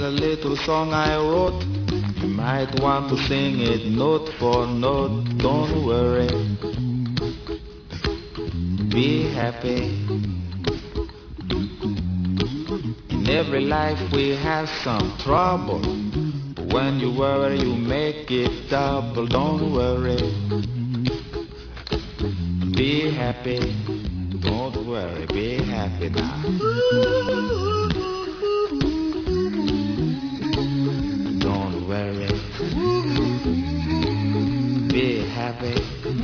a little song I wrote. You might want to sing it note for note. Don't worry, be happy. In every life we have some trouble. When you worry you make it double. Don't worry, be happy. Don't worry, be happy now. Don't worry, be happy.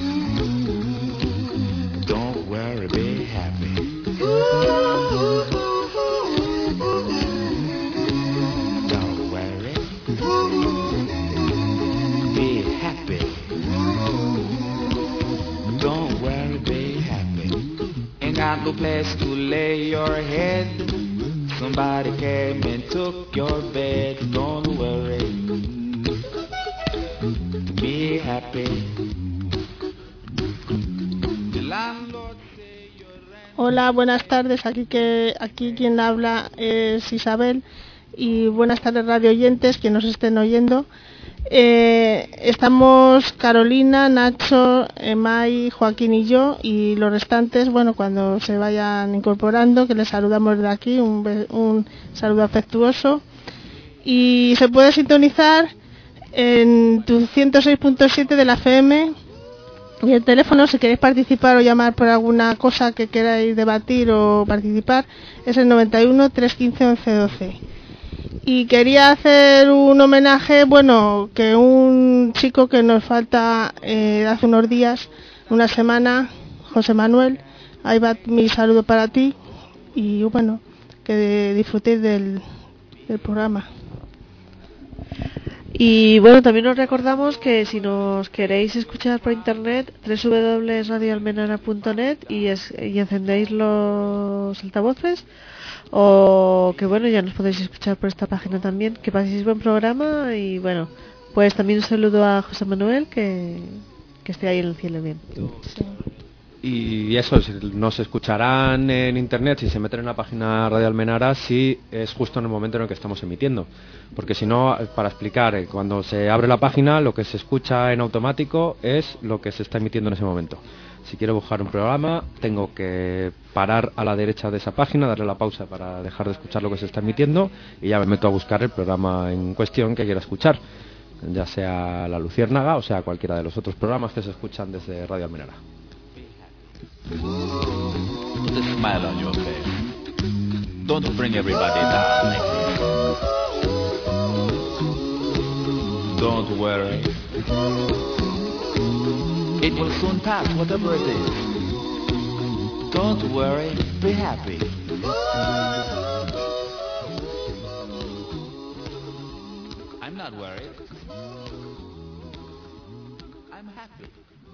Don't worry, be happy. Don't worry, be happy. Don't worry, be happy. Ain't got no place to lay your head. Somebody came and took your bed. Don't worry, be happy. The landlord say your rent. Hola, buenas tardes. Aquí quien habla es Isabel. Y buenas tardes, radio oyentes, que nos estén oyendo. Estamos Carolina, Nacho, Mai, Joaquín y yo, y los restantes, bueno, cuando se vayan incorporando, que les saludamos de aquí, un saludo afectuoso. Y se puede sintonizar en tu 106.7 de la FM, y el teléfono, si queréis participar o llamar por alguna cosa que queráis debatir o participar, es el 91 315 1112. Y quería hacer un homenaje, bueno, que un chico que nos falta hace unos días, una semana, José Manuel. Ahí va mi saludo para ti y bueno, que disfrutéis del programa. Y bueno, también os recordamos que si nos queréis escuchar por internet, www.radioalmenara.net y encendéis los altavoces, o que bueno, ya nos podéis escuchar por esta página también. Que paséis buen programa y bueno, pues también un saludo a José Manuel, que esté ahí en el cielo bien. Sí. Y eso, nos escucharán en internet si se meten en la página Radio Almenara, si es justo en el momento en el que estamos emitiendo, porque si no, para explicar, cuando se abre la página lo que se escucha en automático es lo que se está emitiendo en ese momento. Si quiero buscar un programa, tengo que parar a la derecha de esa página, darle la pausa para dejar de escuchar lo que se está emitiendo y ya me meto a buscar el programa en cuestión que quiera escuchar, ya sea La Luciérnaga o sea cualquiera de los otros programas que se escuchan desde Radio Almenara. Put a smile on your face. Don't bring everybody down like this. Don't worry. It will soon pass, whatever it is. Don't worry, be happy. I'm not worried. I'm happy.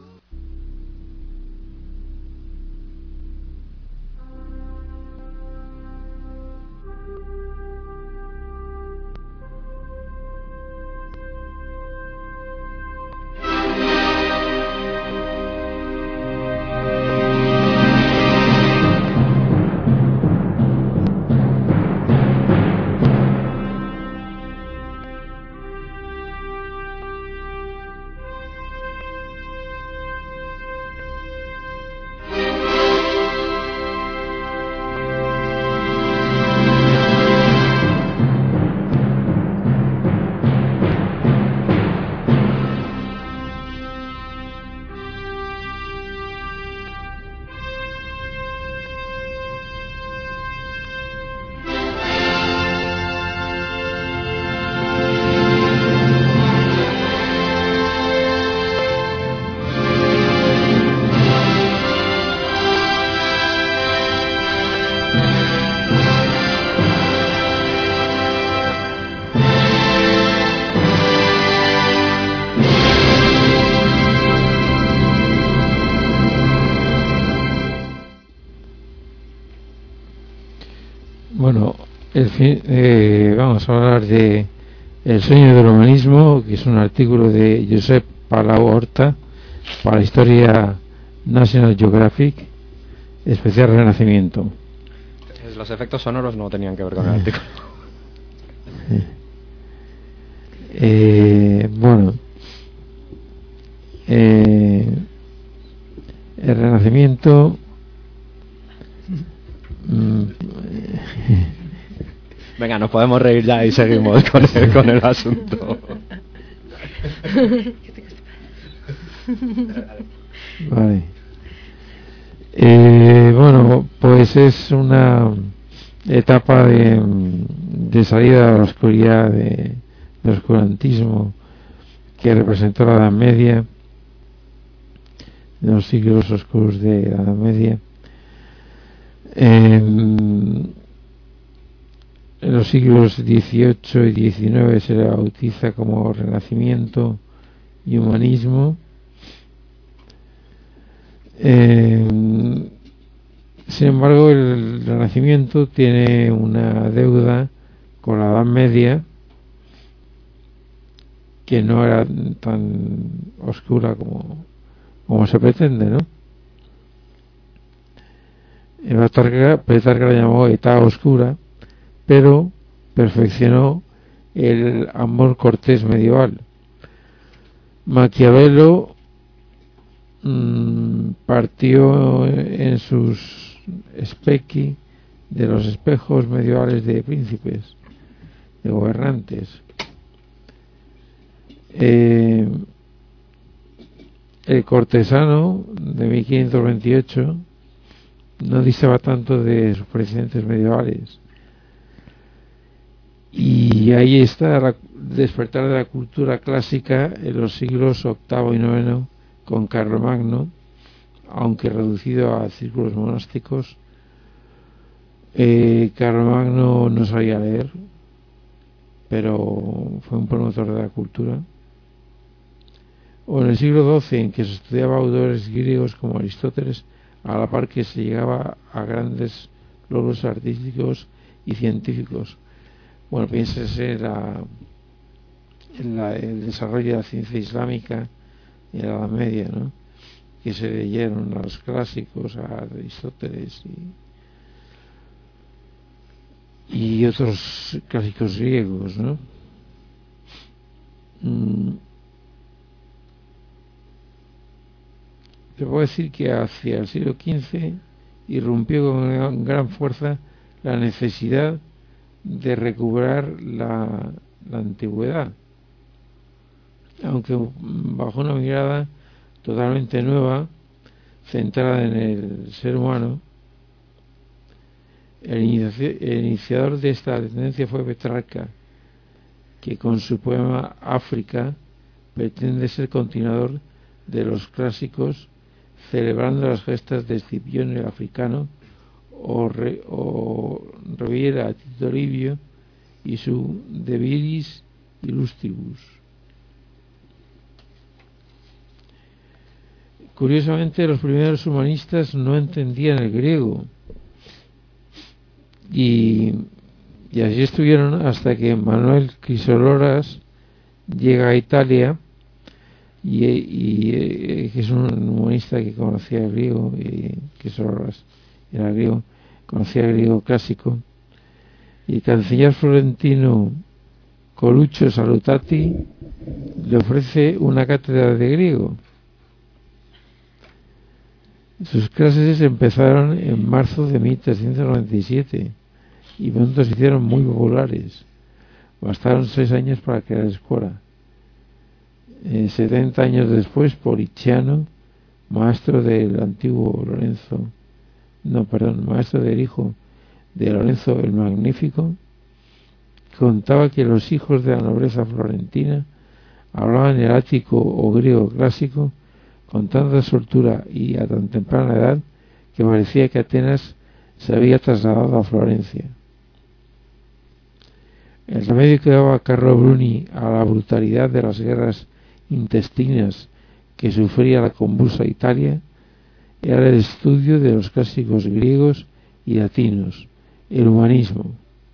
Bueno, vamos a hablar de El sueño del humanismo, que es un artículo de Josep Palau Horta para la historia National Geographic, especial Renacimiento. Los efectos sonoros no tenían que ver con el artículo. Bueno, el Renacimiento. Venga, nos podemos reír ya y seguimos con el asunto. Vale. Bueno, pues es una etapa de salida a la oscuridad, de oscurantismo que representó la Edad Media, los siglos oscuros de la Edad Media. En los siglos XVIII y XIX se le bautiza como Renacimiento y Humanismo. Sin embargo, el Renacimiento tiene una deuda con la Edad Media que no era tan oscura como se pretende, ¿no? Petrarca la llamó Età Oscura, pero perfeccionó el amor cortés medieval. Maquiavelo partió en sus specchi de los espejos medievales de príncipes, de gobernantes. El cortesano de 1528 no distaba tanto de sus precedentes medievales, y ahí está el despertar de la cultura clásica en los siglos VIII y IX con Carlomagno, aunque reducido a círculos monásticos. Carlomagno no sabía leer, pero fue un promotor de la cultura. O en el siglo XII, en que se estudiaba autores griegos como Aristóteles, a la par que se llegaba a grandes logros artísticos y científicos. Bueno, piénsese el desarrollo de la ciencia islámica en la Edad Media, ¿no? Que se leyeron a los clásicos, a Aristóteles y otros clásicos griegos, ¿no? Te puedo decir que hacia el siglo XV irrumpió con gran fuerza la necesidad de recuperar la antigüedad, aunque bajo una mirada totalmente nueva, centrada en el ser humano. El iniciador de esta tendencia fue Petrarca, que con su poema África pretende ser continuador de los clásicos, celebrando las gestas de Escipión el africano o reviera a Tito Livio y su De Viris Illustribus. Curiosamente, los primeros humanistas no entendían el griego, y así estuvieron hasta que Manuel Crisoloras llega a Italia y que es un humanista que conocía el griego, y Crisoloras era griego, conocía el griego clásico, y el canciller florentino Coluccio Salutati le ofrece una cátedra de griego. Sus clases empezaron en marzo de 1397 y pronto se hicieron muy populares. Bastaron 6 años para crear escuela. 70 años después, Poliziano, maestro del hijo de Lorenzo el Magnífico, contaba que los hijos de la nobleza florentina hablaban el ático o griego clásico con tanta soltura y a tan temprana edad que parecía que Atenas se había trasladado a Florencia. El remedio que daba Carlo Bruni a la brutalidad de las guerras intestinas que sufría la convulsa Italia era el estudio de los clásicos griegos y latinos, el humanismo.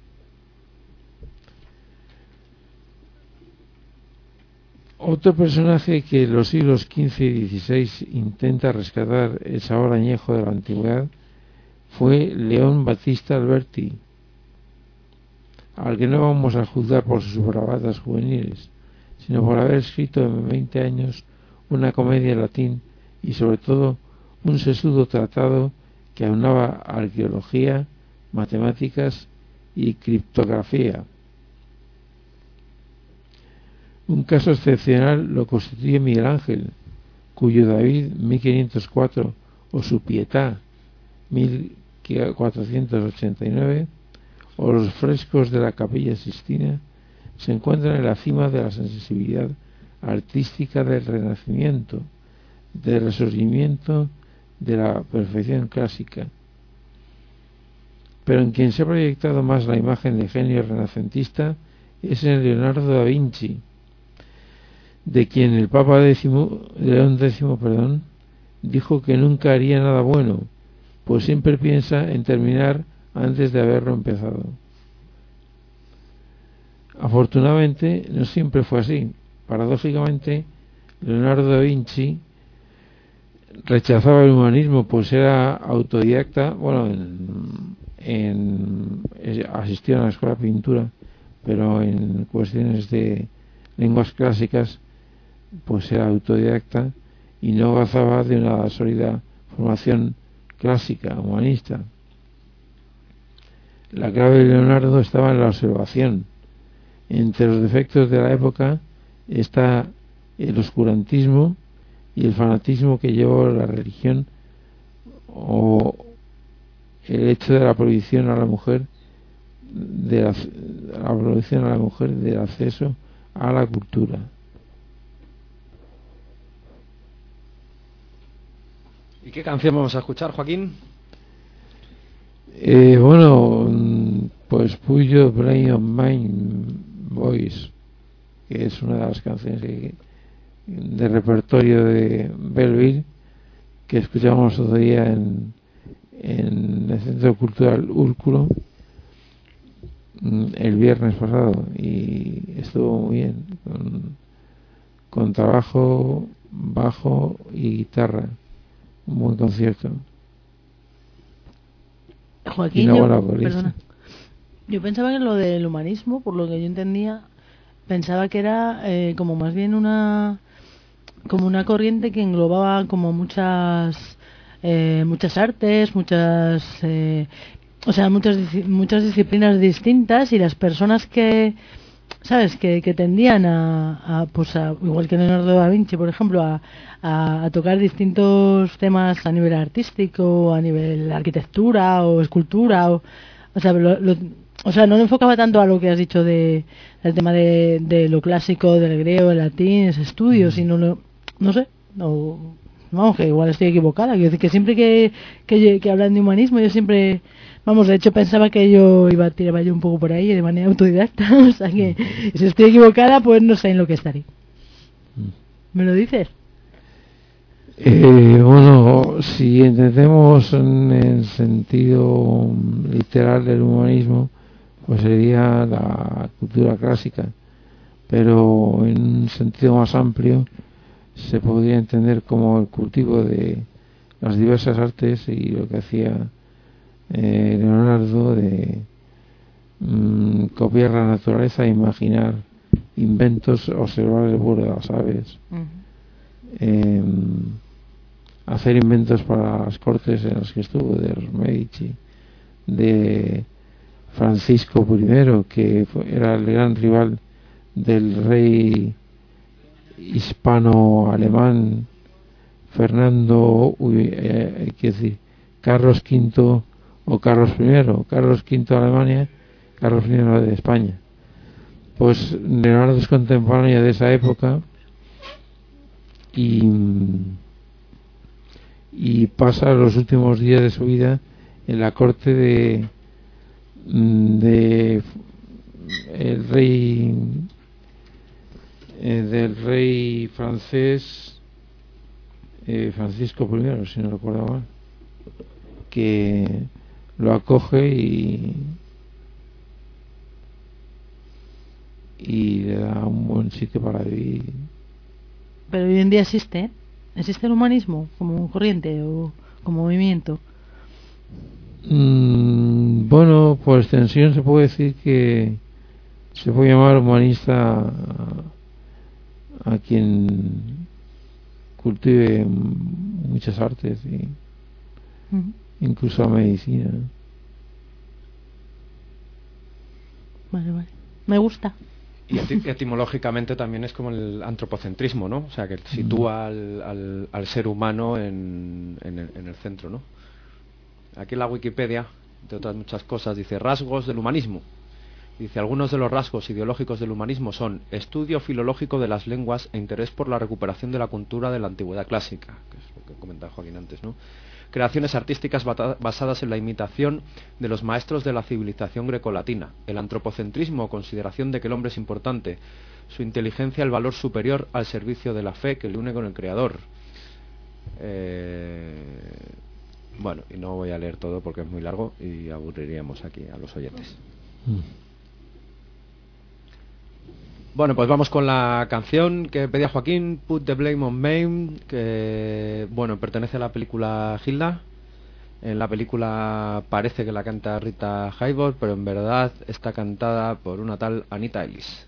Otro personaje que en los siglos XV y XVI intenta rescatar el sabor añejo de la antigüedad fue León Battista Alberti, al que no vamos a juzgar por sus bravatas juveniles, sino por haber escrito en 20 años una comedia en latín y sobre todo un sesudo tratado que aunaba arqueología, matemáticas y criptografía. Un caso excepcional lo constituye Miguel Ángel, cuyo David 1504 o su Pietà 1489 o los frescos de la Capilla Sistina se encuentran en la cima de la sensibilidad artística del Renacimiento, del Resurgimiento, de la perfección clásica. Pero en quien se ha proyectado más la imagen de genio renacentista es en Leonardo da Vinci, de quien el Papa León X dijo que nunca haría nada bueno, pues siempre piensa en terminar antes de haberlo empezado. Afortunadamente no siempre fue así. Paradójicamente, Leonardo da Vinci rechazaba el humanismo, pues era autodidacta, asistió a la escuela de pintura, pero en cuestiones de lenguas clásicas pues era autodidacta y no gozaba de una sólida formación clásica, humanista. La clave de Leonardo estaba en la observación. Entre los defectos de la época está el oscurantismo y el fanatismo que llevó la religión, o el hecho de la prohibición a la mujer del acceso a la cultura. ¿Y qué canción vamos a escuchar, Joaquín? Pues Put Your Blame on My Voice, que es una de las canciones de repertorio de Belleville que escuchamos otro día en el Centro Cultural Úrculo el viernes pasado, y estuvo muy bien, con trabajo, bajo y guitarra. Un buen concierto. Joaquín, yo pensaba que lo del humanismo, por lo que yo entendía, pensaba que era como más bien una corriente que englobaba como muchas artes, muchas disciplinas distintas, y las personas que tendían a igual que Leonardo da Vinci, por ejemplo, a tocar distintos temas a nivel artístico, a nivel arquitectura o escultura, no le enfocaba tanto a lo que has dicho del tema de lo clásico, del griego, del latín, ese estudio, sino vamos, que igual estoy equivocada. Quiero decir que siempre que hablan de humanismo, yo siempre, de hecho pensaba que yo tiraba yo un poco por ahí de manera autodidacta, o sea que si estoy equivocada, pues no sé en lo que estaré. ¿Me lo dices? Si entendemos en el sentido literal del humanismo, pues sería la cultura clásica, pero en un sentido más amplio se podría entender como el cultivo de las diversas artes, y lo que hacía Leonardo de copiar la naturaleza, imaginar inventos, observar el vuelo de las aves, hacer inventos para las cortes en las que estuvo, de los Medici, de Francisco I, que era el gran rival del rey hispano-alemán Carlos V o Carlos I. Carlos V de Alemania, Carlos I de España. Pues Leonardo es contemporáneo de esa época y pasa los últimos días de su vida en la corte de el rey del rey francés Francisco I, si no recuerdo mal, que lo acoge y le da un buen sitio para vivir. Pero hoy en día existe el humanismo como corriente o como movimiento. Por extensión se puede decir que se puede llamar humanista a quien cultive muchas artes y incluso a medicina. Vale. Me gusta. Y etimológicamente también es como el antropocentrismo, ¿no? O sea, que sitúa al ser humano en el centro, ¿no? Aquí en la Wikipedia, entre otras muchas cosas, dice rasgos del humanismo. Dice, algunos de los rasgos ideológicos del humanismo son estudio filológico de las lenguas e interés por la recuperación de la cultura de la antigüedad clásica, que es lo que comentaba Joaquín antes, ¿no? Creaciones artísticas basadas en la imitación de los maestros de la civilización grecolatina, el antropocentrismo, consideración de que el hombre es importante, su inteligencia, el valor superior al servicio de la fe que le une con el Creador. Bueno, y no voy a leer todo porque es muy largo y aburriríamos aquí a los oyentes. Bueno, pues vamos con la canción que pedía Joaquín, Put the Blame on Me, que, bueno, pertenece a la película Hilda. En la película parece que la canta Rita Hayworth, pero en verdad está cantada por una tal Anita Ellis.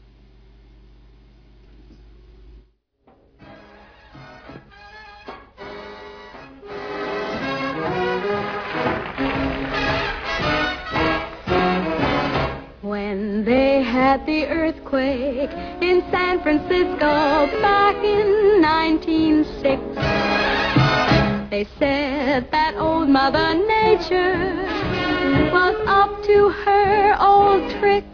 When they had the earthquake in San Francisco back in 1906, they said that old Mother Nature was up to her old tricks.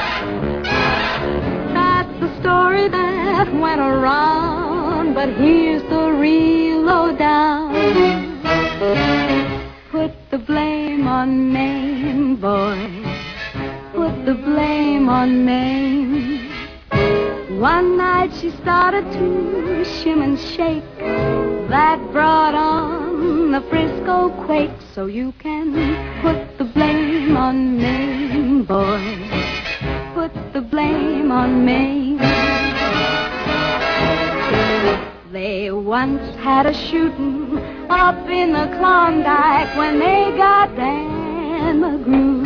That's the story that went around, but here's the real lowdown. Put the blame on Maine, boys. Put the blame on Maine. One night she started to shim and shake. That brought on the Frisco quake. So you can put the blame on Maine, boys. Put the blame on Maine. They once had a shooting up in the Klondike when they got Dan McGrew.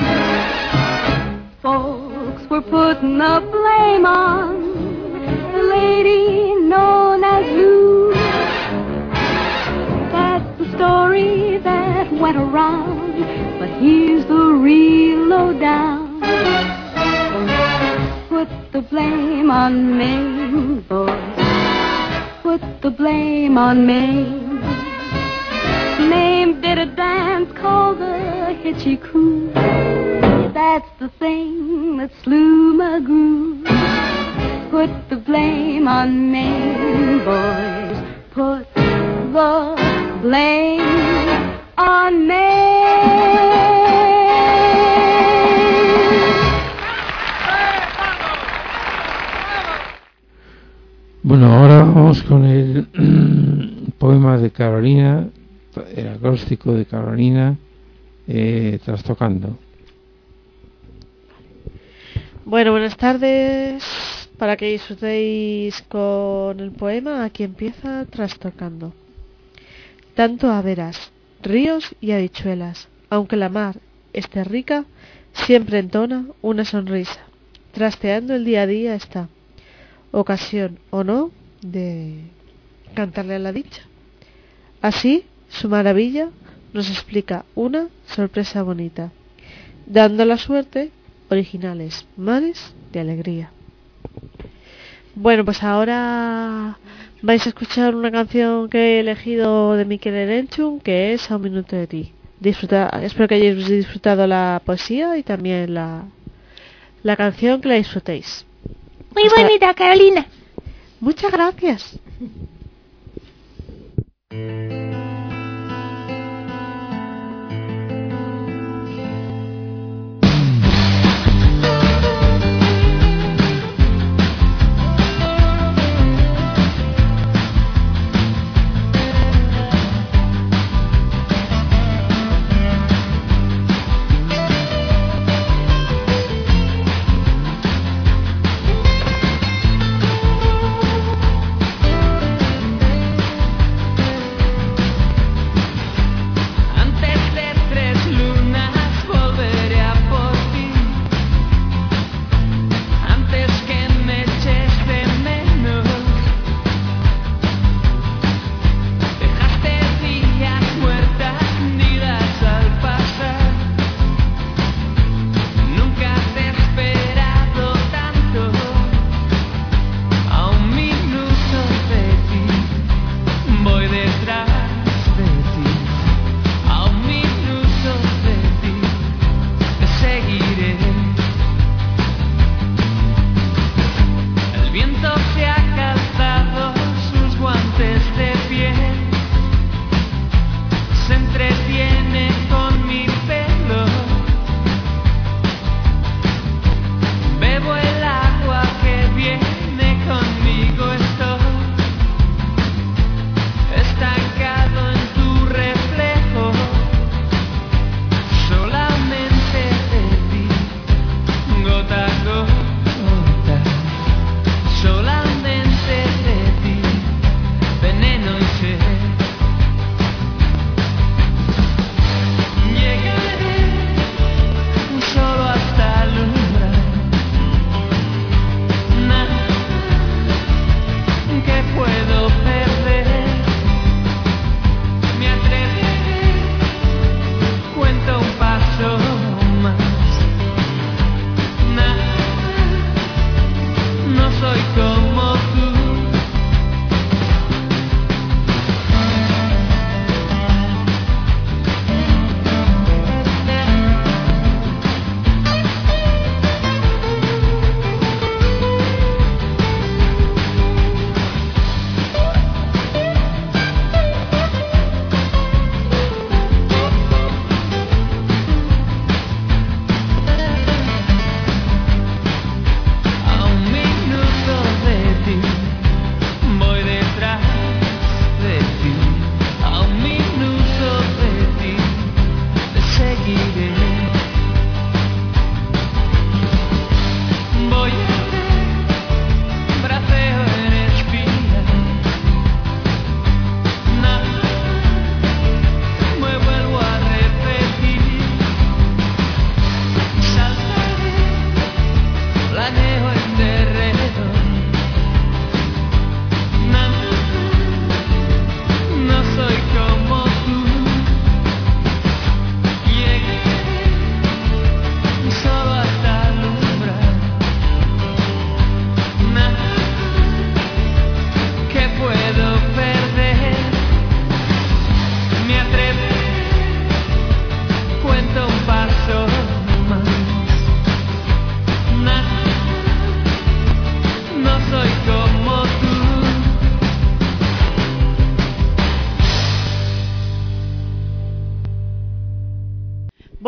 Folks were putting the blame on the lady known as Lou. That's the story that went around, but here's the real lowdown. Put the blame on Maine, boys. Put the blame on Maine. Maine did a dance called the Hitchy Coo. That's the thing that slew McGrew. Put the blame on Maine, boys. Put the blame on Maine. Bueno, ahora vamos con el poema de Carolina, el acróstico de Carolina, Trastocando. Bueno, buenas tardes. Para que disfrutéis con el poema, aquí empieza Trastocando. Tanto haberas, ríos y habichuelas, aunque la mar esté rica, siempre entona una sonrisa. Trasteando el día a día está, ocasión o no, de cantarle a la dicha. Así, su maravilla nos explica una sorpresa bonita, dando la suerte originales mares de alegría. Bueno, pues ahora vais a escuchar una canción que he elegido de Mikel Erenchun, que es A un minuto de ti. Espero que hayáis disfrutado la poesía y también la canción, que la disfrutéis. Muy bonita, Carolina. Muchas gracias.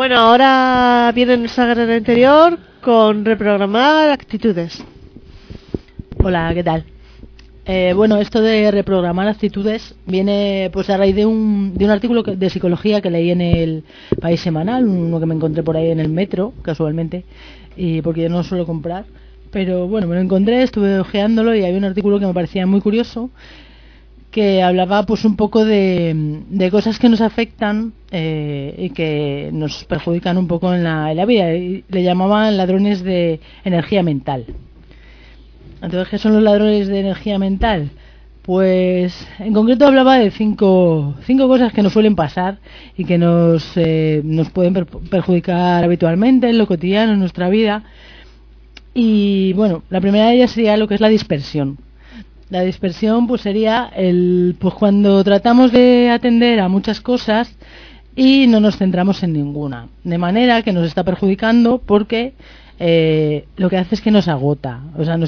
Bueno, ahora viene nuestra guerrera interior con reprogramar actitudes. Hola, ¿qué tal? Bueno, esto de reprogramar actitudes viene pues a raíz de un artículo de psicología que leí en el País Semanal, uno que me encontré por ahí en el metro, casualmente, y porque yo no suelo comprar, pero bueno, me lo encontré, estuve hojeándolo y había un artículo que me parecía muy curioso, que hablaba pues un poco de cosas que nos afectan y que nos perjudican un poco en la vida, y le llamaban ladrones de energía mental. Entonces, ¿qué son los ladrones de energía mental? Pues en concreto hablaba de cinco cosas que nos suelen pasar y que nos pueden perjudicar habitualmente en lo cotidiano, en nuestra vida. Y bueno, la primera de ellas sería lo que es la dispersión. La dispersión pues sería pues cuando tratamos de atender a muchas cosas y no nos centramos en ninguna, de manera que nos está perjudicando porque lo que hace es que nos agota. O sea,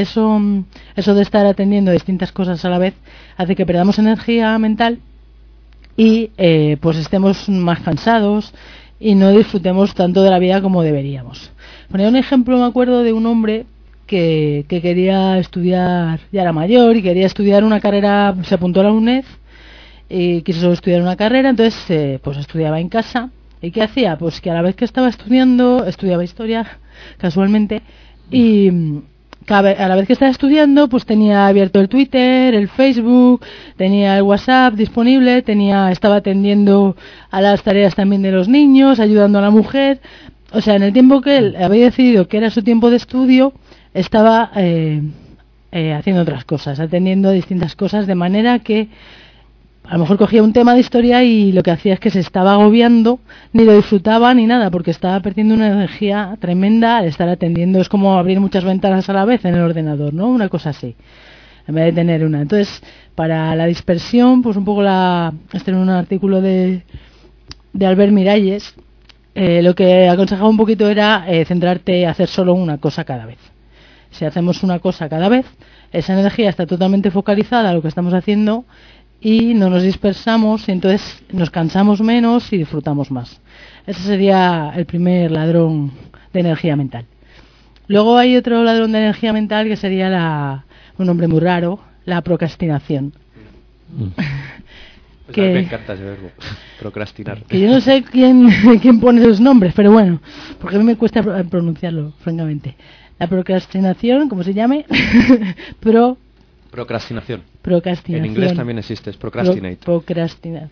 eso de estar atendiendo distintas cosas a la vez hace que perdamos energía mental y pues estemos más cansados y no disfrutemos tanto de la vida como deberíamos. Ponía un ejemplo, me acuerdo de un hombre que quería estudiar, ya era mayor y quería estudiar una carrera, se apuntó a la UNED y quiso estudiar una carrera, entonces pues estudiaba en casa. ¿Y qué hacía? Pues que a la vez que estaba estudiando, estudiaba historia casualmente, y a la vez que estaba estudiando pues tenía abierto el Twitter, el Facebook, tenía el WhatsApp disponible, estaba atendiendo a las tareas también de los niños, ayudando a la mujer. O sea, en el tiempo que él había decidido que era su tiempo de estudio, estaba haciendo otras cosas, atendiendo a distintas cosas, de manera que a lo mejor cogía un tema de historia y lo que hacía es que se estaba agobiando, ni lo disfrutaba ni nada, porque estaba perdiendo una energía tremenda al estar atendiendo. Es como abrir muchas ventanas a la vez en el ordenador, ¿no? Una cosa así, en vez de tener una. Entonces, para la dispersión, pues un poco este es un artículo de Albert Miralles, lo que aconsejaba un poquito era centrarte a hacer solo una cosa cada vez. Si hacemos una cosa cada vez, esa energía está totalmente focalizada a lo que estamos haciendo y no nos dispersamos y entonces nos cansamos menos y disfrutamos más. Ese sería el primer ladrón de energía mental. Luego hay otro ladrón de energía mental que sería un nombre muy raro, la procrastinación. Pues a mí me encanta ese verbo, procrastinar. Que yo no sé quién pone esos nombres, pero bueno, porque a mí me cuesta pronunciarlo, francamente. La procrastinación, como se llame, Procrastinación. Procrastinación. En inglés también existe, es procrastinate. Procrastinar.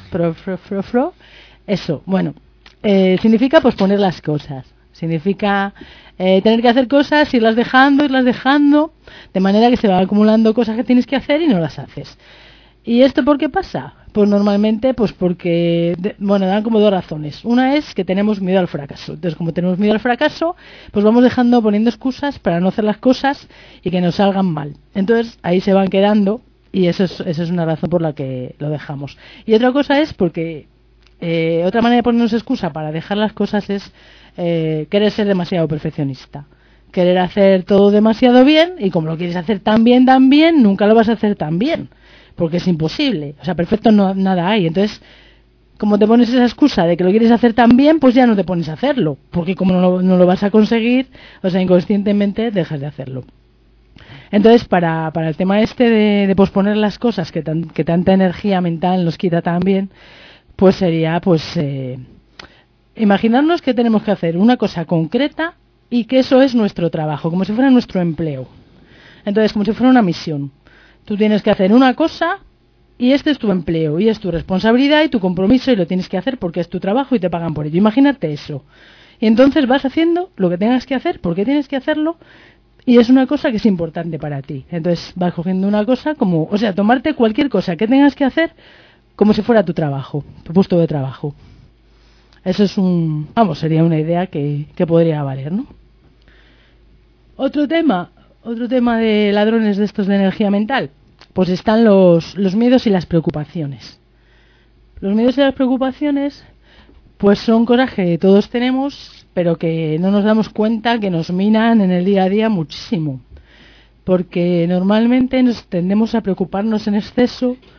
Eso, bueno. Significa posponer las cosas. Significa tener que hacer cosas, irlas dejando, de manera que se van acumulando cosas que tienes que hacer y no las haces. ¿Y esto por qué pasa? Pues normalmente pues porque, dan como dos razones. Una es que tenemos miedo al fracaso. Entonces, como tenemos miedo al fracaso, pues vamos poniendo excusas para no hacer las cosas y que nos salgan mal. Entonces, ahí se van quedando y eso es una razón por la que lo dejamos. Y otra cosa es porque otra manera de ponernos excusa para dejar las cosas es querer ser demasiado perfeccionista. Querer hacer todo demasiado bien, y como lo quieres hacer tan bien, nunca lo vas a hacer tan bien. Porque es imposible, o sea, perfecto nada hay. Entonces, como te pones esa excusa de que lo quieres hacer tan bien, pues ya no te pones a hacerlo, porque como no lo vas a conseguir, o sea, inconscientemente dejas de hacerlo. Entonces, para el tema de posponer las cosas que tanta energía mental nos quita también, pues sería imaginarnos que tenemos que hacer una cosa concreta y que eso es nuestro trabajo, como si fuera nuestro empleo. Entonces, como si fuera una misión. Tú tienes que hacer una cosa y este es tu empleo y es tu responsabilidad y tu compromiso y lo tienes que hacer porque es tu trabajo y te pagan por ello. Imagínate eso. Y entonces vas haciendo lo que tengas que hacer porque tienes que hacerlo y es una cosa que es importante para ti. Entonces vas cogiendo una cosa tomarte cualquier cosa que tengas que hacer como si fuera tu trabajo, tu puesto de trabajo. Eso es sería una idea que podría valer, ¿no? Otro tema de ladrones de estos de energía mental, pues están los miedos y las preocupaciones. Los miedos y las preocupaciones, pues son cosas que todos tenemos, pero que no nos damos cuenta que nos minan en el día a día muchísimo. Porque normalmente nos tendemos a preocuparnos en exceso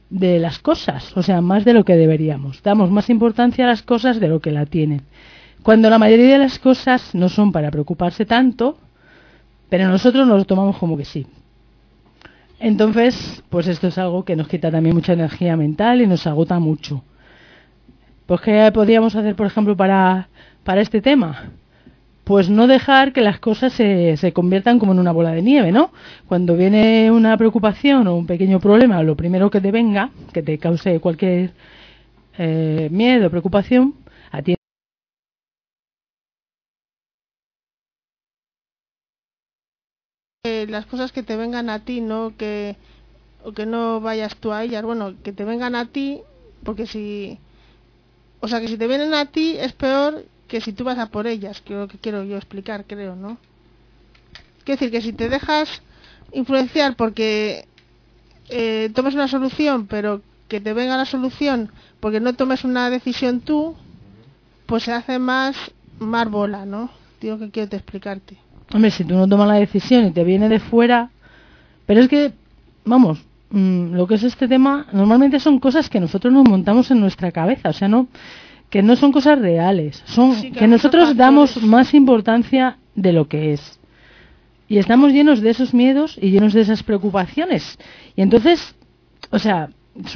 de las cosas, o sea, más de lo que deberíamos. Damos más importancia a las cosas de lo que la tienen. Cuando la mayoría de las cosas no son para preocuparse tanto, pero nosotros nos lo tomamos como que sí. Entonces, pues esto es algo que nos quita también mucha energía mental y nos agota mucho. Pues, ¿qué podríamos hacer, por ejemplo, para este tema? Pues no dejar que las cosas se conviertan como en una bola de nieve, ¿no? Cuando viene una preocupación o un pequeño problema, lo primero que te venga, que te cause cualquier miedo o preocupación, atiende. Las cosas que te vengan a ti, no que no vayas tú a ellas, bueno, que te vengan a ti, porque si te vienen a ti es peor que si tú vas a por ellas, que es lo que quiero yo explicar, creo, ¿no? Quiero decir que si te dejas influenciar porque tomes una solución, pero que te venga la solución porque no tomes una decisión tú, pues se hace más bola, ¿no? Digo que quiero explicarte. Hombre, si tú no tomas la decisión y te viene de fuera, pero es que, vamos, lo que es este tema, normalmente son cosas que nosotros nos montamos en nuestra cabeza, o sea, no, que no son cosas reales, son sí, que nosotros damos más importancia de lo que es. Y estamos llenos de esos miedos y llenos de esas preocupaciones. Y entonces, o sea,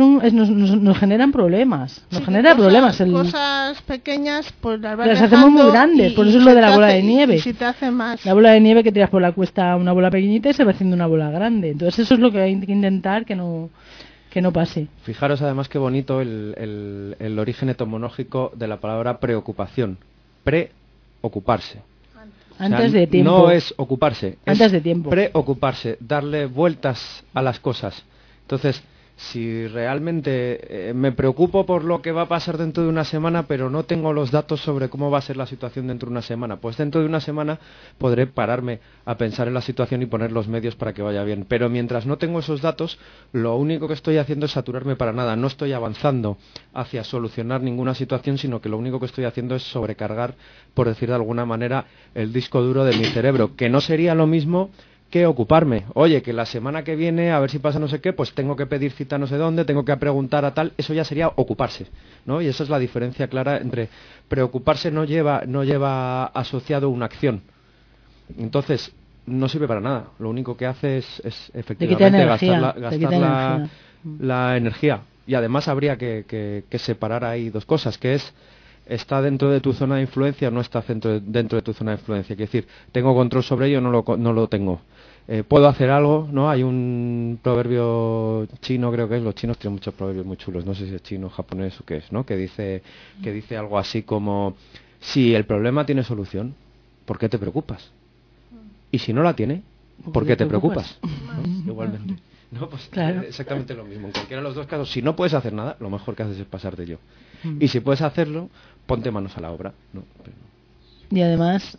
nos generan problemas. Nos genera problemas. Cosas pequeñas, pues las hacemos muy grandes, por eso es lo de la bola de nieve. Y si te hace más. La bola de nieve que tiras por la cuesta una bola pequeñita y se va haciendo una bola grande. Entonces eso es lo que hay que intentar que no pase. Fijaros además qué bonito el origen etimológico de la palabra preocupación. Preocuparse. Antes de tiempo. No es ocuparse, antes de tiempo. Preocuparse, darle vueltas a las cosas. Entonces, si realmente me preocupo por lo que va a pasar dentro de una semana, pero no tengo los datos sobre cómo va a ser la situación dentro de una semana, pues dentro de una semana podré pararme a pensar en la situación y poner los medios para que vaya bien. Pero mientras no tengo esos datos, lo único que estoy haciendo es saturarme para nada. No estoy avanzando hacia solucionar ninguna situación, sino que lo único que estoy haciendo es sobrecargar, por decir de alguna manera, el disco duro de mi cerebro, que no sería lo mismo que ocuparme. Oye, que la semana que viene, a ver si pasa no sé qué, pues tengo que pedir cita no sé dónde, tengo que preguntar a tal, eso ya sería ocuparse, ¿no? Y esa es la diferencia clara entre preocuparse no lleva asociado una acción. Entonces, no sirve para nada. Lo único que hace es efectivamente gastar la energía. Y además habría que separar ahí dos cosas, que es está dentro de tu zona de influencia o no está dentro de tu zona de influencia. Es decir, ¿tengo control sobre ello o no lo tengo? ¿Puedo hacer algo? ¿No? Hay un proverbio chino, creo que es, los chinos tienen muchos proverbios muy chulos, no sé si es chino, japonés o qué es, ¿no? Que dice algo así como, si el problema tiene solución, ¿por qué te preocupas? Y si no la tiene, ¿por qué te preocupas? ¿No? Igualmente. No, pues claro. Exactamente lo mismo. En cualquiera de los dos casos, si no puedes hacer nada, lo mejor que haces es pasar de ello. Y si puedes hacerlo, ponte manos a la obra. ¿No? Pero... Y además,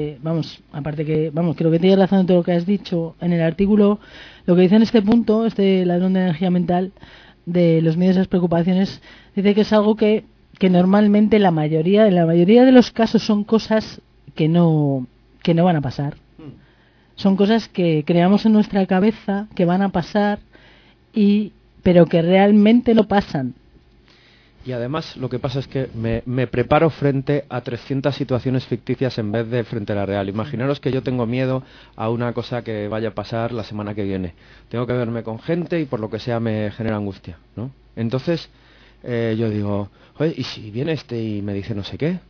aparte que, creo que tienes razón en todo lo que has dicho. En el artículo, lo que dice en este punto, este ladrón de energía mental, de los miedos y las preocupaciones, dice que es algo que normalmente en la mayoría de los casos son cosas que no van a pasar. Son cosas que creamos en nuestra cabeza que van a pasar, pero que realmente no pasan. Y además lo que pasa es que me preparo frente a 300 situaciones ficticias en vez de frente a la real. Imaginaros que yo tengo miedo a una cosa que vaya a pasar la semana que viene. Tengo que verme con gente y por lo que sea me genera angustia, ¿no? Entonces yo digo, oye, ¿y si viene este y me dice no sé qué?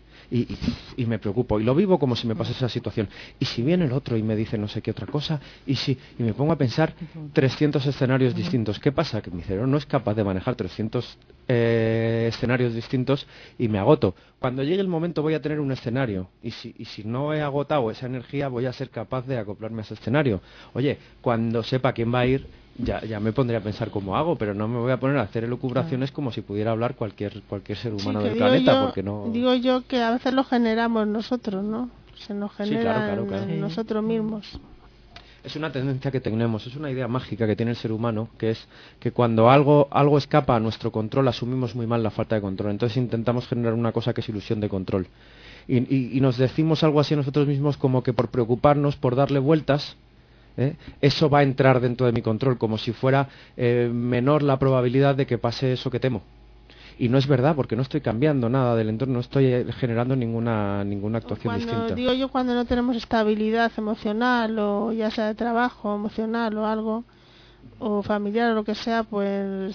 Y me preocupo y lo vivo como si me pasase esa situación. Y si viene el otro y me dice no sé qué otra cosa, y me pongo a pensar 300 escenarios distintos. ¿Qué pasa? Que mi cerebro no es capaz de manejar 300 escenarios distintos y me agoto. Cuando llegue el momento voy a tener un escenario y si no he agotado esa energía voy a ser capaz de acoplarme a ese escenario. Oye, cuando sepa quién va a ir ya me pondré a pensar cómo hago, pero no me voy a poner a hacer elucubraciones como si pudiera hablar cualquier ser humano del planeta, porque no... Digo yo que a veces lo generamos nosotros, ¿no? Se nos genera claro. nosotros mismos. Es una tendencia que tenemos, es una idea mágica que tiene el ser humano, que es que cuando algo escapa a nuestro control asumimos muy mal la falta de control, entonces intentamos generar una cosa que es ilusión de control. Y nos decimos algo así a nosotros mismos como que por preocuparnos, por darle vueltas, eso va a entrar dentro de mi control, como si fuera menor la probabilidad de que pase eso que temo. Y no es verdad, porque no estoy cambiando nada del entorno, no estoy generando ninguna actuación distinta. Digo yo, cuando no tenemos estabilidad emocional, o ya sea de trabajo, emocional o algo, o familiar o lo que sea, pues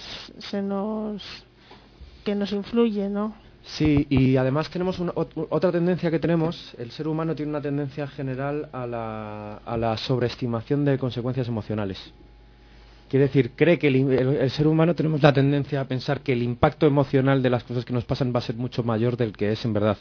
que nos influye, ¿no? Sí, y además tenemos otra tendencia que tenemos. El ser humano tiene una tendencia general a la sobreestimación de consecuencias emocionales. Quiere decir, cree que el ser humano tenemos la tendencia a pensar que el impacto emocional de las cosas que nos pasan va a ser mucho mayor del que es en verdad.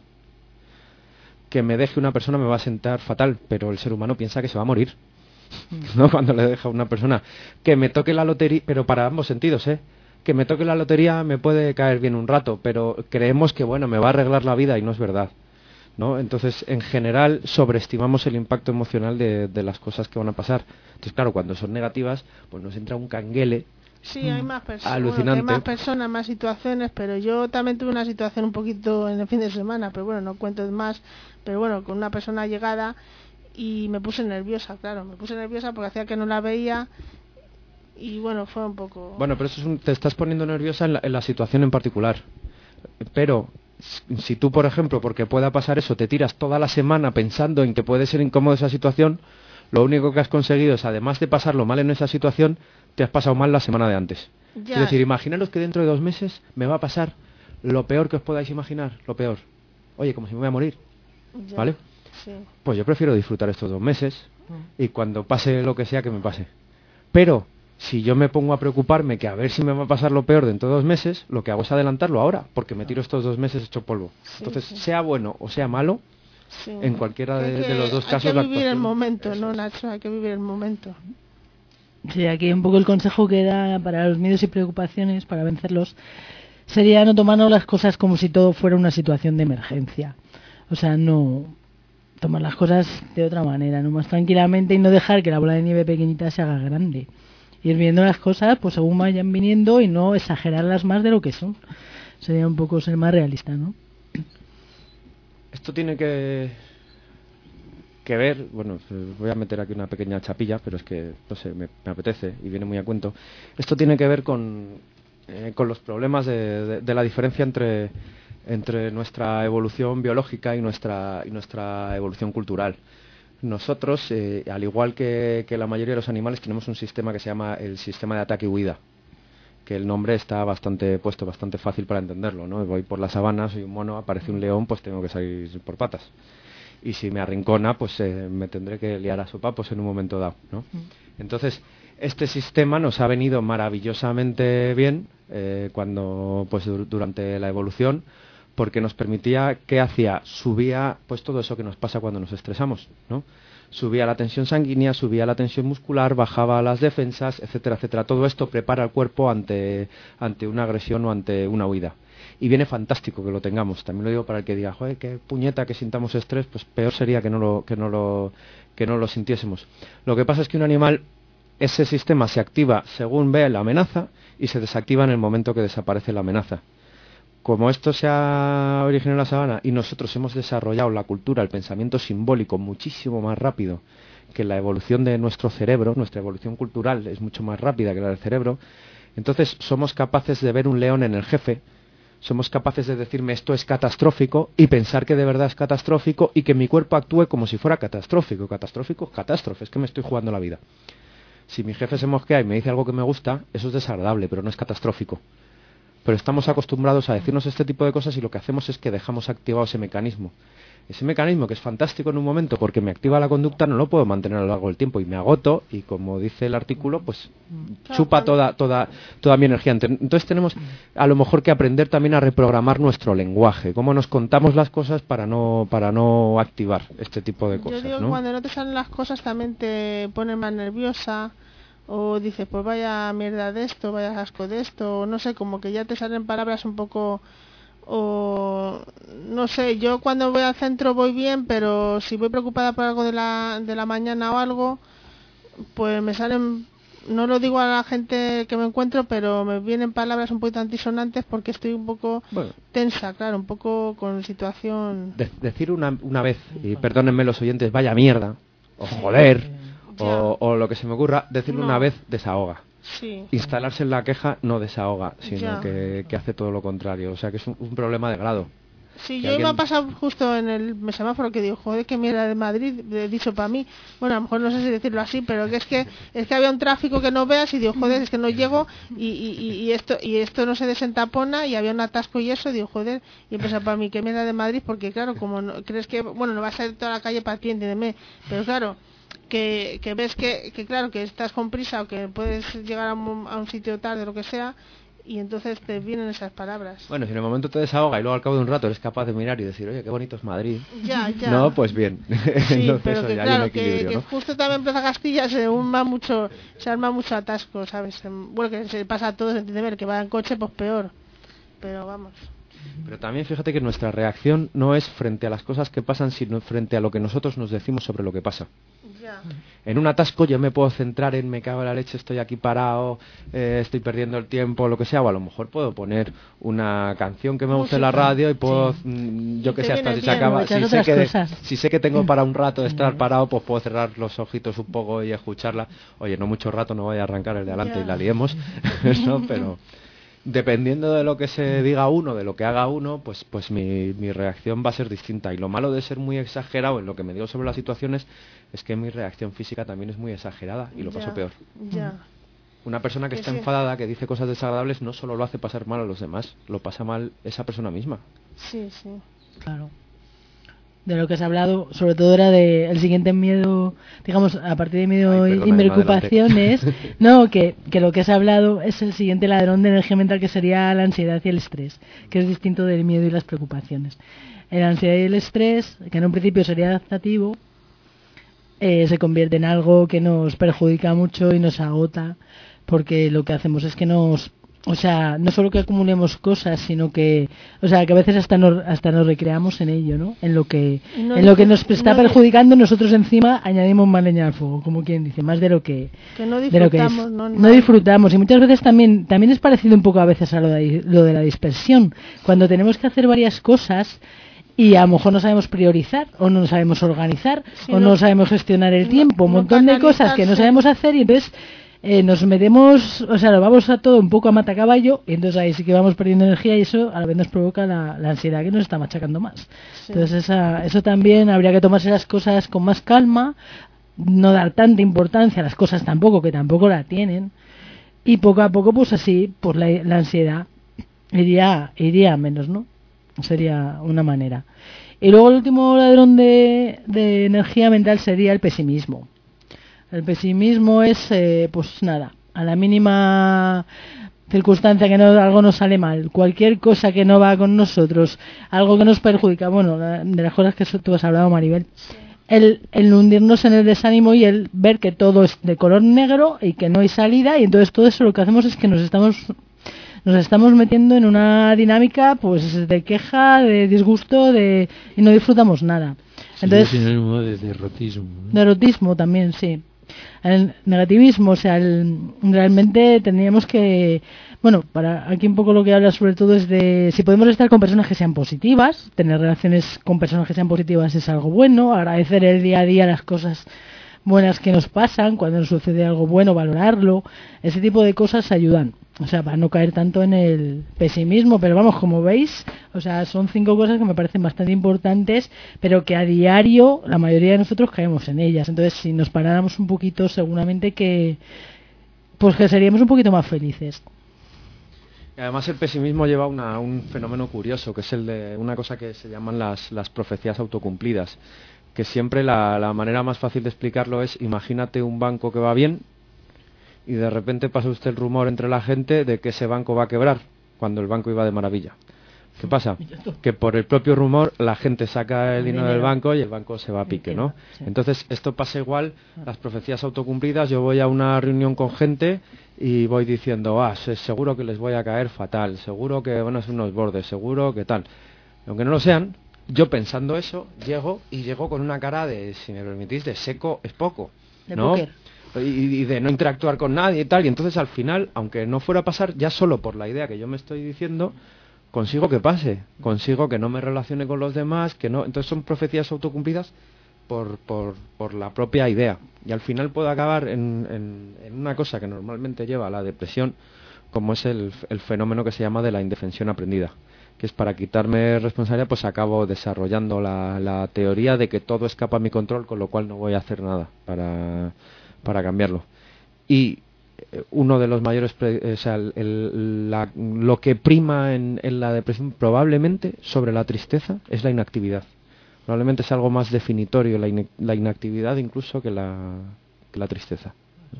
Que me deje una persona me va a sentar fatal, pero el ser humano piensa que se va a morir, ¿no? Cuando le deja a una persona. Que me toque la lotería, pero para ambos sentidos, que me toque la lotería me puede caer bien un rato, pero creemos que, bueno, me va a arreglar la vida, y no es verdad, ¿no? Entonces, en general, sobreestimamos el impacto emocional de las cosas que van a pasar. Entonces, claro, cuando son negativas, pues nos entra un canguele. Sí, hay más personas, alucinante. Hay más personas, más situaciones, pero yo también tuve una situación un poquito en el fin de semana, pero bueno, no cuento más, pero bueno, con una persona llegada, y me puse nerviosa, claro, porque hacía que no la veía, y bueno, fue un poco... Bueno, pero eso te estás poniendo nerviosa en la situación en particular, pero si tú, por ejemplo, porque pueda pasar eso, te tiras toda la semana pensando en que puede ser incómodo esa situación, lo único que has conseguido es, además de pasarlo mal en esa situación, te has pasado mal la semana de antes. Ya. Es decir, imaginaros que dentro de 2 meses me va a pasar lo peor que os podáis imaginar, lo peor. Oye, como si me voy a morir, ya. ¿Vale? Sí. Pues yo prefiero disfrutar estos 2 meses y cuando pase lo que sea, que me pase. Pero si yo me pongo a preocuparme que a ver si me va a pasar lo peor dentro de 2 meses, lo que hago es adelantarlo ahora, porque me tiro estos 2 meses hecho polvo. Sí, entonces, sea bueno o sea malo, en cualquiera de los dos casos... Hay que vivir el momento, ¿no, Nacho? Hay que vivir el momento. Sí, aquí un poco el consejo que da para los miedos y preocupaciones, para vencerlos, sería no tomarnos las cosas como si todo fuera una situación de emergencia. O sea, no tomar las cosas de otra manera, no más tranquilamente, y no dejar que la bola de nieve pequeñita se haga grande. Ir viendo las cosas pues según vayan viniendo y no exagerarlas más de lo que son. Sería un poco ser más realista, ¿no? Esto tiene que ver, bueno, voy a meter aquí una pequeña chapilla, pero es que, no sé, me apetece y viene muy a cuento. Esto tiene que ver con los problemas de la diferencia entre nuestra evolución biológica y nuestra evolución cultural. Nosotros, al igual que la mayoría de los animales, tenemos un sistema que se llama el sistema de ataque y huida, que el nombre está bastante fácil para entenderlo, ¿no? Voy por la sabana, soy un mono, aparece un león, pues tengo que salir por patas. Y si me arrincona, pues me tendré que liar a sopapos en un momento dado, ¿no? Entonces, este sistema nos ha venido maravillosamente bien cuando, pues durante la evolución, porque nos permitía, ¿qué hacía? Subía pues todo eso que nos pasa cuando nos estresamos, ¿no? Subía la tensión sanguínea, subía la tensión muscular, bajaba las defensas, etcétera, etcétera. Todo esto prepara al cuerpo ante una agresión o ante una huida. Y viene fantástico que lo tengamos. También lo digo para el que diga, joder, qué puñeta que sintamos estrés, pues peor sería que no lo sintiésemos. Lo que pasa es que un animal, ese sistema se activa según ve la amenaza y se desactiva en el momento que desaparece la amenaza. Como esto se ha originado en la sabana y nosotros hemos desarrollado la cultura, el pensamiento simbólico muchísimo más rápido que la evolución de nuestro cerebro, nuestra evolución cultural es mucho más rápida que la del cerebro, entonces somos capaces de ver un león en el jefe, somos capaces de decirme esto es catastrófico y pensar que de verdad es catastrófico y que mi cuerpo actúe como si fuera catastrófico. Catastrófico, catástrofe, es que me estoy jugando la vida. Si mi jefe se mosquea y me dice algo que me gusta, eso es desagradable, pero no es catastrófico. Pero estamos acostumbrados a decirnos este tipo de cosas y lo que hacemos es que dejamos activado ese mecanismo. Ese mecanismo que es fantástico en un momento porque me activa la conducta, no lo puedo mantener a lo largo del tiempo y me agoto y, como dice el artículo, pues chupa toda mi energía. Entonces tenemos a lo mejor que aprender también a reprogramar nuestro lenguaje, cómo nos contamos las cosas para no activar este tipo de cosas. Yo digo, ¿no? Cuando no te salen las cosas también te pones más nerviosa. O dices, pues vaya mierda de esto, vaya asco de esto, o no sé, como que ya te salen palabras un poco, o no sé, yo cuando voy al centro voy bien, pero si voy preocupada por algo de la mañana o algo, pues me salen, no lo digo a la gente que me encuentro, pero me vienen palabras un poquito antisonantes porque estoy un poco tensa, claro, un poco con situación... Decir una vez, y perdónenme los oyentes, vaya mierda, o joder... o lo que se me ocurra, decirlo No. una vez desahoga. Sí. Instalarse en la queja no desahoga, sino que hace todo lo contrario. O sea que es un problema de grado. Sí, Que yo iba a alguien- pasar justo en el semáforo que digo, joder, que mierda de Madrid, he dicho para mí. Bueno, a lo mejor no sé si decirlo así, pero que es que había un tráfico que no veas y digo, joder, es que no llego y esto no se desentapona y había un atasco y eso, y digo, joder, y empezó para mí, que mierda de Madrid, porque claro, como no, crees que, bueno, no vas a ir toda la calle para ti, entiéndeme, pero claro, que ves que claro, que estás con prisa o que puedes llegar a un sitio tarde, lo que sea, y entonces te vienen esas palabras. Bueno, si en el momento te desahoga y luego al cabo de un rato eres capaz de mirar y decir, oye, qué bonito es Madrid. Ya. No, pues bien. Sí, Entonces, pero que oye, hay claro, un equilibrio, que ¿no? justo también en Plaza Castilla se arma mucho atasco, ¿sabes? Bueno, que se pasa a todos, entiéndeme, el que va en coche, pues peor. Pero vamos. Pero también fíjate que nuestra reacción no es frente a las cosas que pasan, sino frente a lo que nosotros nos decimos sobre lo que pasa. Ya. En un atasco yo me puedo centrar en me cago en la leche, estoy aquí parado, estoy perdiendo el tiempo, lo que sea, o a lo mejor puedo poner una canción que me guste en la Música, radio y puedo, yo Y que te sé, hasta viene si se bien, acaba, muchas si otras cosas. sé que tengo para un rato de estar parado, pues puedo cerrar los ojitos un poco y escucharla. Oye, no mucho rato, no voy a arrancar el de adelante Ya. y la liemos, ¿no? Pero dependiendo de lo que se diga uno, de lo que haga uno, pues mi reacción va a ser distinta. Y lo malo de ser muy exagerado en lo que me digo sobre las situaciones es que mi reacción física también es muy exagerada y lo paso Ya, peor. Ya. Una persona que Sí, está sí. enfadada, que dice cosas desagradables, no solo lo hace pasar mal a los demás, lo pasa mal esa persona misma. Sí, sí. Claro. De lo que has hablado, sobre todo era de el siguiente miedo, digamos, a partir de miedo Ay, y perdona, preocupaciones, no, que lo que has hablado es el siguiente ladrón de energía mental, que sería la ansiedad y el estrés, que es distinto del miedo y las preocupaciones. La ansiedad y el estrés, que en un principio sería adaptativo, se convierte en algo que nos perjudica mucho y nos agota, porque lo que hacemos es que o sea, no solo que acumulemos cosas, sino que, o sea, que a veces hasta nos recreamos en ello, ¿no? En lo que nos está perjudicando, nosotros encima añadimos más leña al fuego, como quien dice, más de lo que no de lo que es. disfrutamos, No disfrutamos, y muchas veces también es parecido un poco a veces a lo de la dispersión, cuando tenemos que hacer varias cosas y a lo mejor no sabemos priorizar, o no sabemos organizar, Sí, o no sabemos gestionar el tiempo, un no montón de cosas que no canalizarse. sabemos hacer, y entonces nos metemos, o sea, lo vamos a todo un poco a matacaballo, y entonces ahí sí que vamos perdiendo energía, y eso a la vez nos provoca la ansiedad que nos está machacando más. Sí. Entonces eso también habría que tomarse las cosas con más calma, no dar tanta importancia a las cosas tampoco, que tampoco la tienen, y poco a poco, pues así, pues la ansiedad iría menos, ¿no? Sería una manera. Y luego el último ladrón de energía mental sería el pesimismo. El pesimismo es, pues nada, a la mínima circunstancia que algo nos sale mal, cualquier cosa que no va con nosotros, algo que nos perjudica, bueno, de las cosas que tú has hablado, Maribel, el hundirnos en el desánimo y el ver que todo es de color negro y que no hay salida, y entonces todo eso lo que hacemos es que nos estamos metiendo en una dinámica pues de queja, de disgusto, y no disfrutamos nada. Entonces, es sinónimo de derrotismo, ¿no? Derrotismo también, sí. El negativismo, o sea, realmente tendríamos que, bueno, para aquí un poco lo que habla sobre todo es de si podemos estar con personas que sean positivas, tener relaciones con personas que sean positivas es algo bueno, agradecer el día a día las cosas buenas que nos pasan, cuando nos sucede algo bueno, valorarlo, ese tipo de cosas ayudan, o sea, para no caer tanto en el pesimismo, pero vamos, como veis, o sea, son 5 cosas que me parecen bastante importantes, pero que a diario la mayoría de nosotros caemos en ellas, entonces si nos paráramos un poquito, seguramente que seríamos un poquito más felices. Y además el pesimismo lleva a un fenómeno curioso, que es el de una cosa que se llaman las profecías autocumplidas, que siempre la manera más fácil de explicarlo es: imagínate un banco que va bien y de repente pasa usted el rumor entre la gente de que ese banco va a quebrar cuando el banco iba de maravilla. ¿Qué pasa? Que por el propio rumor la gente saca el dinero del banco y el banco se va a pique, ¿no? Entonces esto pasa igual, las profecías autocumplidas. Yo voy a una reunión con gente y voy diciendo, seguro que les voy a caer fatal, seguro que van a ser unos bordes, seguro que tal. Aunque no lo sean, yo pensando eso, llego con una cara de, si me permitís, de seco es poco, ¿no? Póker. Y de no interactuar con nadie y tal, y entonces al final, aunque no fuera a pasar, ya solo por la idea que yo me estoy diciendo, consigo que pase, consigo que no me relacione con los demás, que no. Entonces son profecías autocumplidas por la propia idea. Y al final puede acabar en una cosa que normalmente lleva a la depresión, como es el fenómeno que se llama de la indefensión aprendida, que es para quitarme responsabilidad, pues acabo desarrollando la teoría de que todo escapa a mi control, con lo cual no voy a hacer nada para cambiarlo. Y uno de los mayores, lo que prima en la depresión probablemente sobre la tristeza es la inactividad. Probablemente es algo más definitorio la inactividad incluso que la tristeza.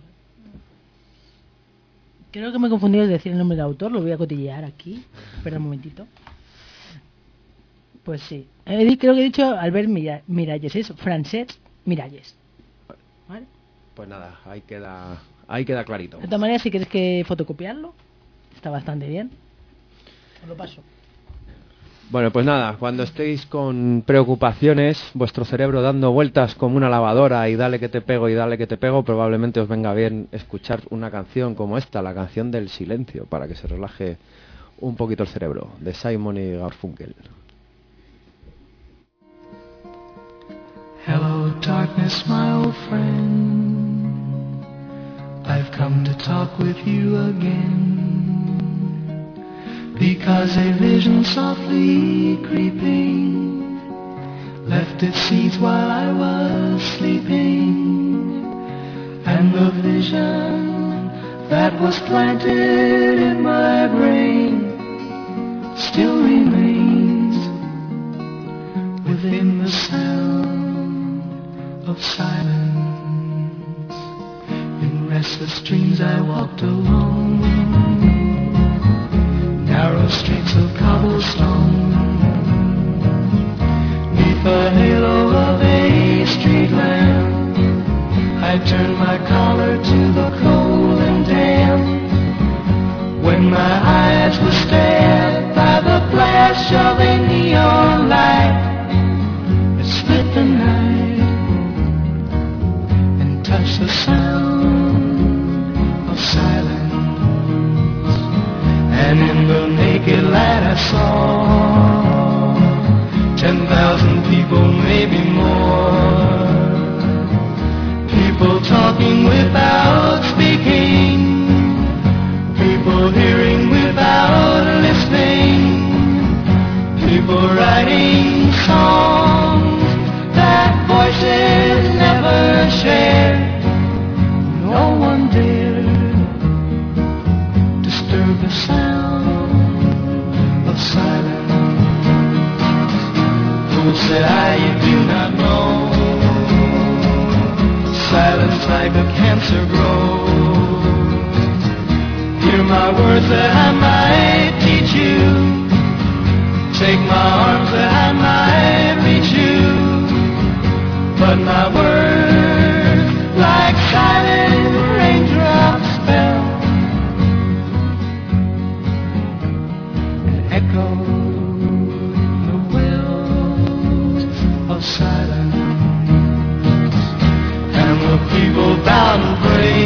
Creo que me he confundido al decir el nombre del autor, lo voy a cotillear aquí. Espera un momentito. Pues sí. Creo que he dicho Albert Miralles, es Francesc Miralles. ¿Vale? Pues nada, ahí queda clarito. De todas maneras, si quieres que fotocopiarlo, está bastante bien. Os lo paso. Bueno, pues nada, cuando estéis con preocupaciones, vuestro cerebro dando vueltas como una lavadora y dale que te pego y dale que te pego, probablemente os venga bien escuchar una canción como esta, la canción del silencio, para que se relaje un poquito el cerebro, de Simon y Garfunkel. Hello, darkness, my old friend. I've come to talk with you again. Because a vision softly creeping left its seeds while I was sleeping, and the vision that was planted in my brain still remains within the sound of silence. In restless dreams I walked alone, narrow streets of cobblestone, neath the halo of a street lamp. I turned my collar to the cold and damp, when my eyes were stared by the flash of a neon light. It split the night and touched the sound of silence. And in the naked light I saw 10,000 people, maybe more. People talking without speaking, people hearing without listening, people writing songs that voices never shared. No one dared disturb the sound of silence. Fool, said I, you do not know, silence like a cancer grows. Hear my words that I might teach you, take my arms that I might reach you, but my words like silent raindrops fell and echoed the wells of silence. And the people bowed and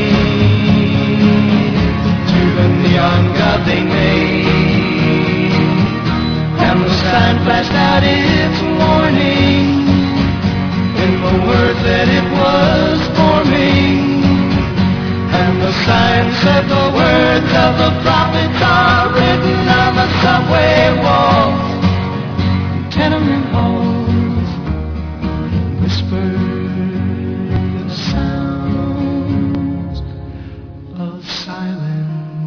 prayed to the neon god they made, and the sign flashed out its warning in the words that it was forming. And the sign said the words of the prophets are written on the subway walls, tenement halls, whispered the sounds of silence.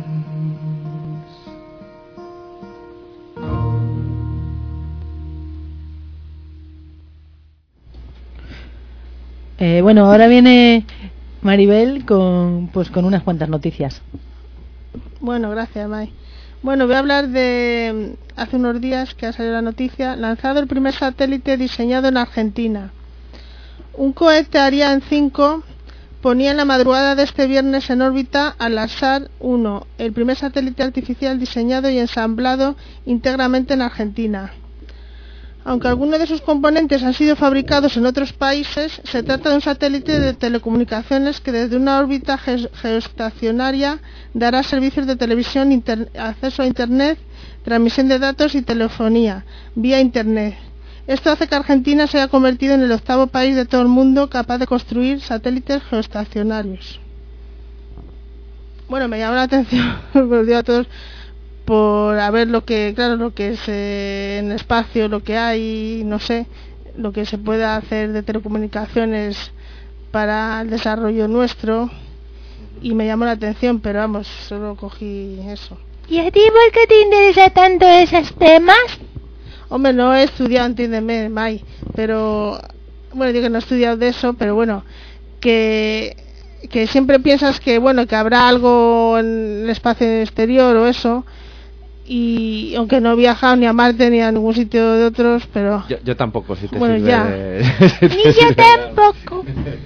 Bueno, ahora viene Maribel con unas cuantas noticias. Bueno, gracias, Mai. Bueno, voy a hablar de hace unos días que ha salido la noticia, lanzado el primer satélite diseñado en Argentina. Un cohete Ariane 5 ponía en la madrugada de este viernes en órbita al Lasar 1, el primer satélite artificial diseñado y ensamblado íntegramente en Argentina. Aunque algunos de sus componentes han sido fabricados en otros países, se trata de un satélite de telecomunicaciones que desde una órbita geoestacionaria dará servicios de televisión, acceso a Internet, transmisión de datos y telefonía vía Internet. Esto hace que Argentina se haya convertido en el 8º país de todo el mundo capaz de construir satélites geoestacionarios. Bueno, me llama la atención, os digo a todos, por a ver lo que, claro, lo que es en el espacio, lo que hay, no sé, lo que se pueda hacer de telecomunicaciones para el desarrollo nuestro, y me llamó la atención, pero vamos, solo cogí eso. ¿Y a ti por qué te interesa tanto esos temas? Hombre, no he estudiado, entiéndeme, May, pero bueno, digo que no he estudiado de eso, pero bueno, que siempre piensas que bueno, que habrá algo en el espacio exterior o eso, y aunque no he viajado ni a Marte ni a ningún sitio de otros, pero yo tampoco, si te bueno, sirve ya. Ni yo tampoco.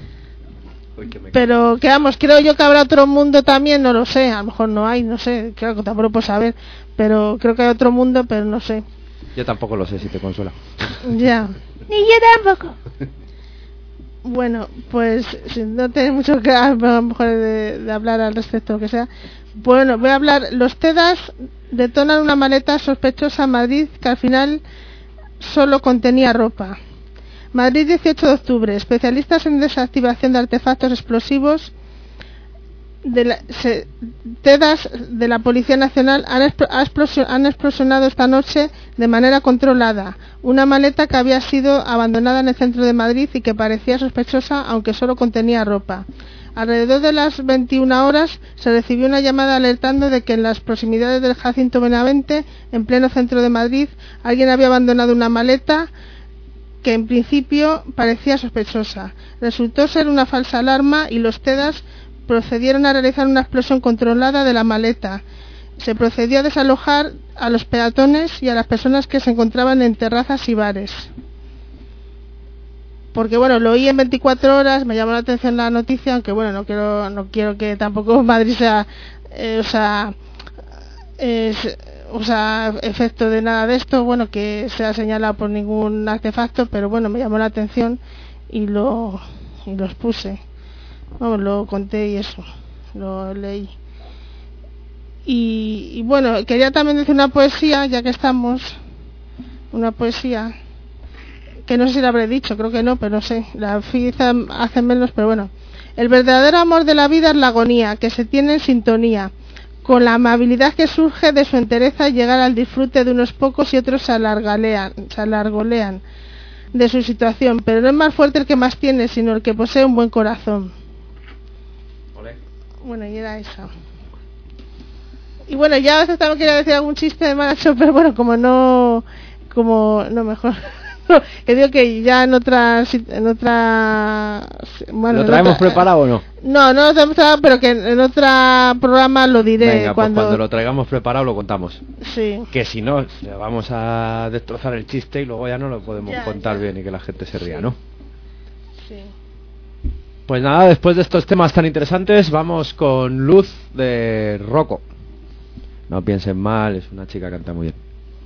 Pero que vamos, creo yo que habrá otro mundo también, no lo sé, a lo mejor no hay, no sé, creo que tampoco puedo saber, pero creo que hay otro mundo, pero no sé. Yo tampoco lo sé, si te consuela. Ya. Ni yo tampoco. Bueno, pues si no tenéis mucho que a lo mejor de hablar al respecto, lo que sea. Bueno, voy a hablar. Los TEDAS detonan una maleta sospechosa en Madrid que al final solo contenía ropa. Madrid, 18 de octubre. Especialistas en desactivación de artefactos explosivos TEDAS de la Policía Nacional han explosionado esta noche de manera controlada una maleta que había sido abandonada en el centro de Madrid y que parecía sospechosa aunque solo contenía ropa. Alrededor de las 21 horas se recibió una llamada alertando de que en las proximidades del Jacinto Benavente, en pleno centro de Madrid, alguien había abandonado una maleta que en principio parecía sospechosa. Resultó ser una falsa alarma y los TEDAS procedieron a realizar una explosión controlada de la maleta. Se procedió a desalojar a los peatones y a las personas que se encontraban en terrazas y bares. Porque bueno, lo oí en 24 horas, me llamó la atención la noticia, aunque bueno, no quiero que tampoco Madrid sea efecto de nada de esto, bueno, que sea señalado por ningún artefacto, pero bueno, me llamó la atención y los puse. Vamos, lo conté y eso, lo leí. Y bueno, quería también decir una poesía, ya que estamos, una poesía, que no sé si la habré dicho, creo que no, pero no sé, la fiza hace menos, pero bueno. El verdadero amor de la vida es la agonía, que se tiene en sintonía, con la amabilidad que surge de su entereza y llegar al disfrute de unos pocos y otros se alargolean de su situación, pero no es más fuerte el que más tiene, sino el que posee un buen corazón. Bueno, y era esa. Y bueno, ya a veces también quería decir algún chiste de Manacho, pero bueno, no mejor. Que digo que ya en otra bueno, ¿lo traemos preparado o no? No lo tenemos preparado, pero que en otro programa lo diré. Venga, pues cuando lo traigamos preparado lo contamos. Sí. Que si no, vamos a destrozar el chiste y luego ya no lo podemos contar bien y que la gente se ría, ¿no? Sí. Pues nada, después de estos temas tan interesantes, vamos con Luz de Rocco. No piensen mal, es una chica que canta muy bien.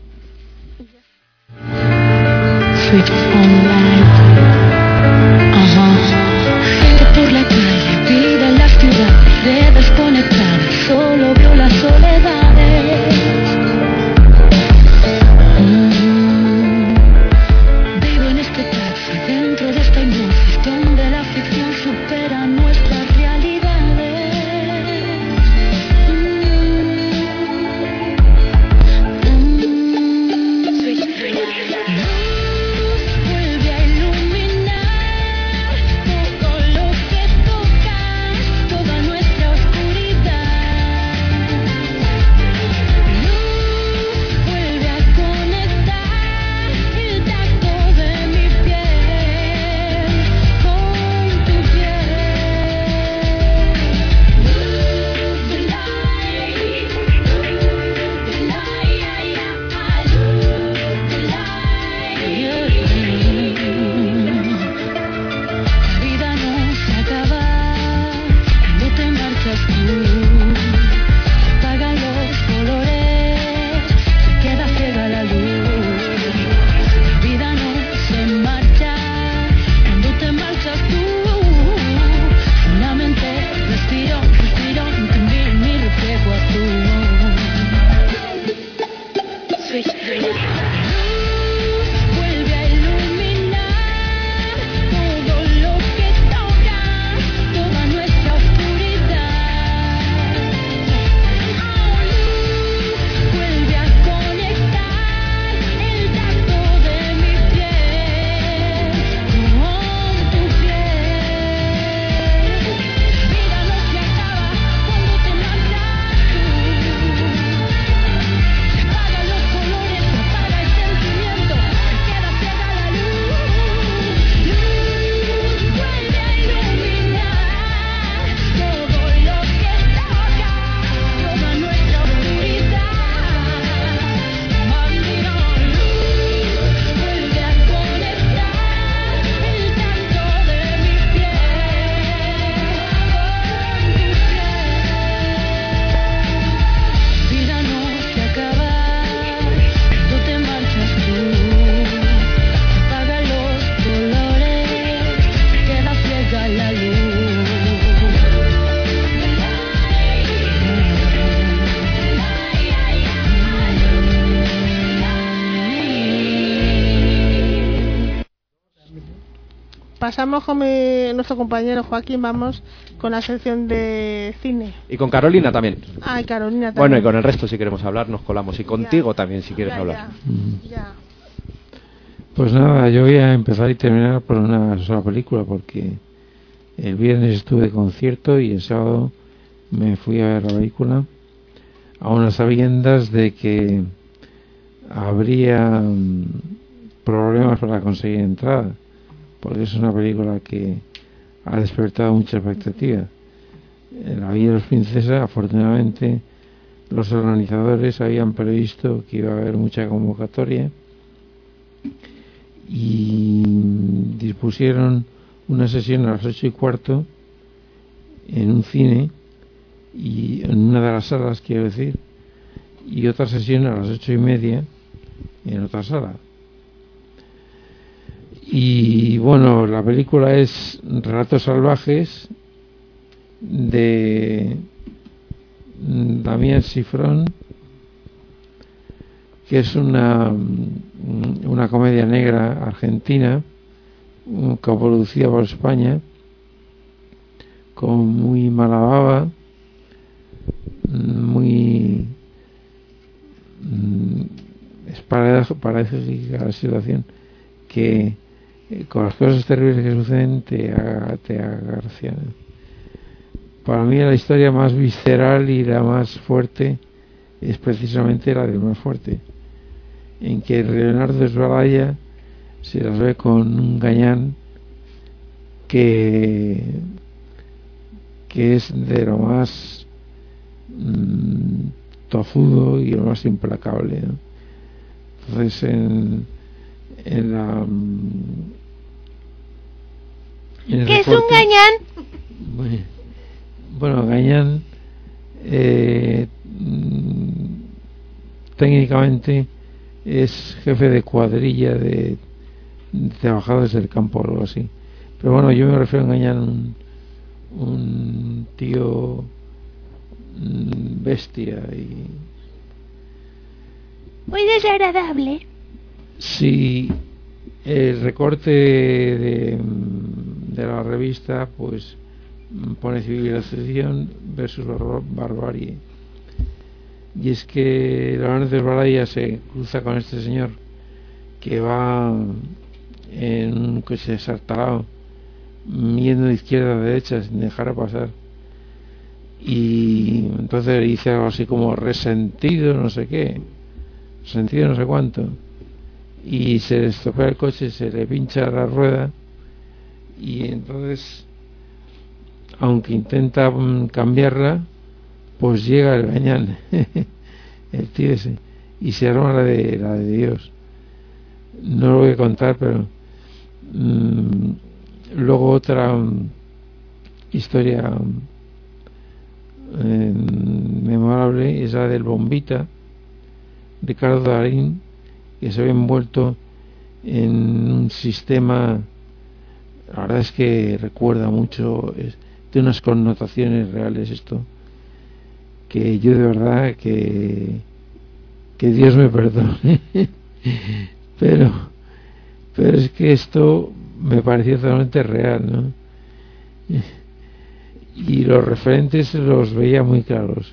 Switch on light. Por la calle, vida en la ciudad, de desconectar, solo veo las soledades. Vivo en este taxi, dentro de esta hipnosis, donde la ficción supera nuestras realidades. Vuelve a pasamos con nuestro compañero Joaquín, vamos con la sección de cine. Y con Carolina también. Ah, y Carolina también. Bueno, y con el resto si queremos hablar nos colamos. Y contigo también si quieres hablar. Ya. Pues nada, yo voy a empezar y terminar por una sola película, porque el viernes estuve de concierto y el sábado me fui a ver la película, a unas sabiendas de que habría problemas para conseguir entrada, porque es una película que ha despertado mucha expectativa. La Villa de los Princesas, afortunadamente, los organizadores habían previsto que iba a haber mucha convocatoria y dispusieron una sesión a las 8:15 en un cine, y en una de las salas, quiero decir, y otra sesión a las 8:30 en otra sala. Y bueno, la película es Relatos Salvajes de Damián Cifrón, que es una comedia negra argentina coproducida por España, con muy mala baba, muy es paradójica la situación, que con las cosas terribles que suceden te agarcia. Para mí la historia más visceral y la más fuerte es precisamente la del más fuerte, en que Leonardo Sbaraglia se las ve con un gañán que es de lo más tozudo y lo más implacable, ¿no? Entonces en la ¿qué es un gañán? Bueno, gañán técnicamente es jefe de cuadrilla de trabajadores del campo o algo así, pero bueno, yo me refiero a gañán un tío bestia y muy desagradable. Sí, el recorte de la revista pues pone civilización versus barbarie, y es que Leonardo Sbaraglia se cruza con este señor que va en un coche desartalado yendo de izquierda a derecha sin dejar pasar, y entonces dice algo así como resentido no sé qué, resentido no sé cuánto, y se le estropea el coche, se le pincha la rueda, y entonces aunque intenta cambiarla, pues llega el gañán el tío ese, y se arma la de Dios. No lo voy a contar, pero luego otra historia memorable es la del Bombita, Ricardo Darín, que se ve envuelto en un sistema, la verdad es que recuerda mucho, de unas connotaciones reales esto, que yo de verdad que Dios me perdone pero es que esto me parecía totalmente real, ¿no? Y los referentes los veía muy claros.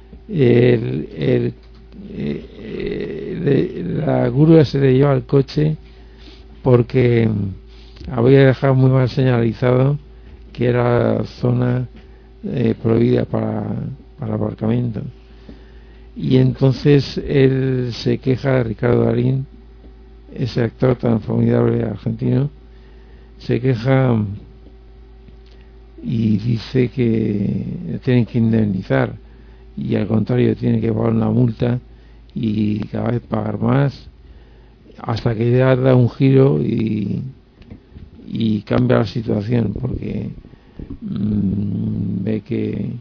La grúa se le lleva al coche porque había dejado muy mal señalizado que era zona prohibida para aparcamiento, y entonces él se queja de Ricardo Darín, ese actor tan formidable argentino, se queja y dice que tienen que indemnizar, y al contrario tiene que pagar una multa y cada vez pagar más, hasta que ya da un giro y cambia la situación, porque ve que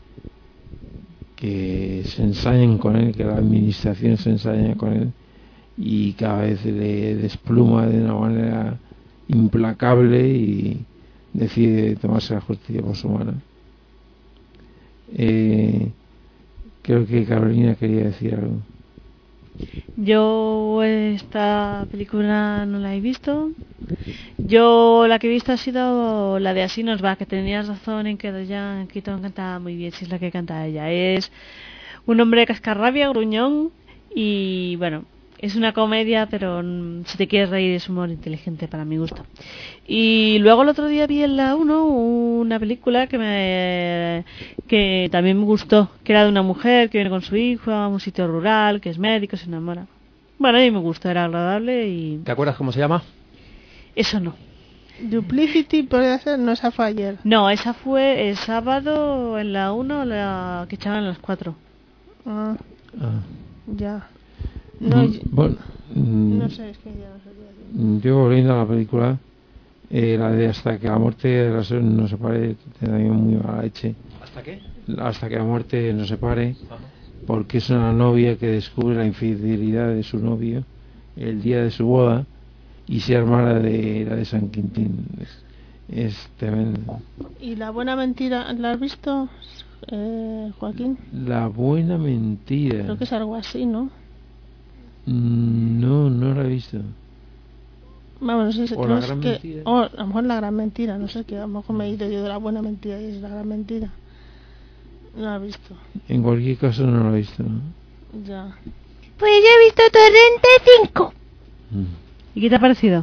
se ensañan con él, que la administración se ensaña con él, y cada vez le despluma de una manera implacable y decide tomarse la justicia por su mano. Creo que Carolina quería decir algo. Yo esta película no la he visto. Yo la que he visto ha sido la de Así nos va, que tenías razón en que Diane Keaton canta muy bien, si es la que canta ella. Es un hombre cascarrabia, gruñón, y bueno, es una comedia, pero si te quieres reír es humor inteligente para mi gusto. Y luego el otro día vi en la 1 una película que también me gustó, que era de una mujer que viene con su hijo a un sitio rural, que es médico, se enamora. Bueno, a mí me gustó, era agradable y... ¿Te acuerdas cómo se llama? Eso no. Duplicity podría ser, no, esa fue ayer. No, esa fue el sábado en la 1, la que echaban a las 4. Ah, ya. No, bueno, no sé, es que ya no sé. Yo volviendo a la película, la de Hasta que la muerte nos separe, también muy mala leche. ¿Hasta qué? Hasta que la muerte nos separe, porque es una novia que descubre la infidelidad de su novio el día de su boda y se arma la de San Quintín. Es tremendo. ¿Y La buena mentira la has visto, Joaquín? La buena mentira. Creo que es algo así, ¿no? No la he visto. Vamos, no sé, o La gran mentira. O a lo mejor La gran mentira, no sé, que a lo mejor me he ido yo de La buena mentira y es La gran mentira. No la he visto. En cualquier caso no la he visto, ¿no? Ya. Pues yo he visto Torrente 5. ¿Y qué te ha parecido?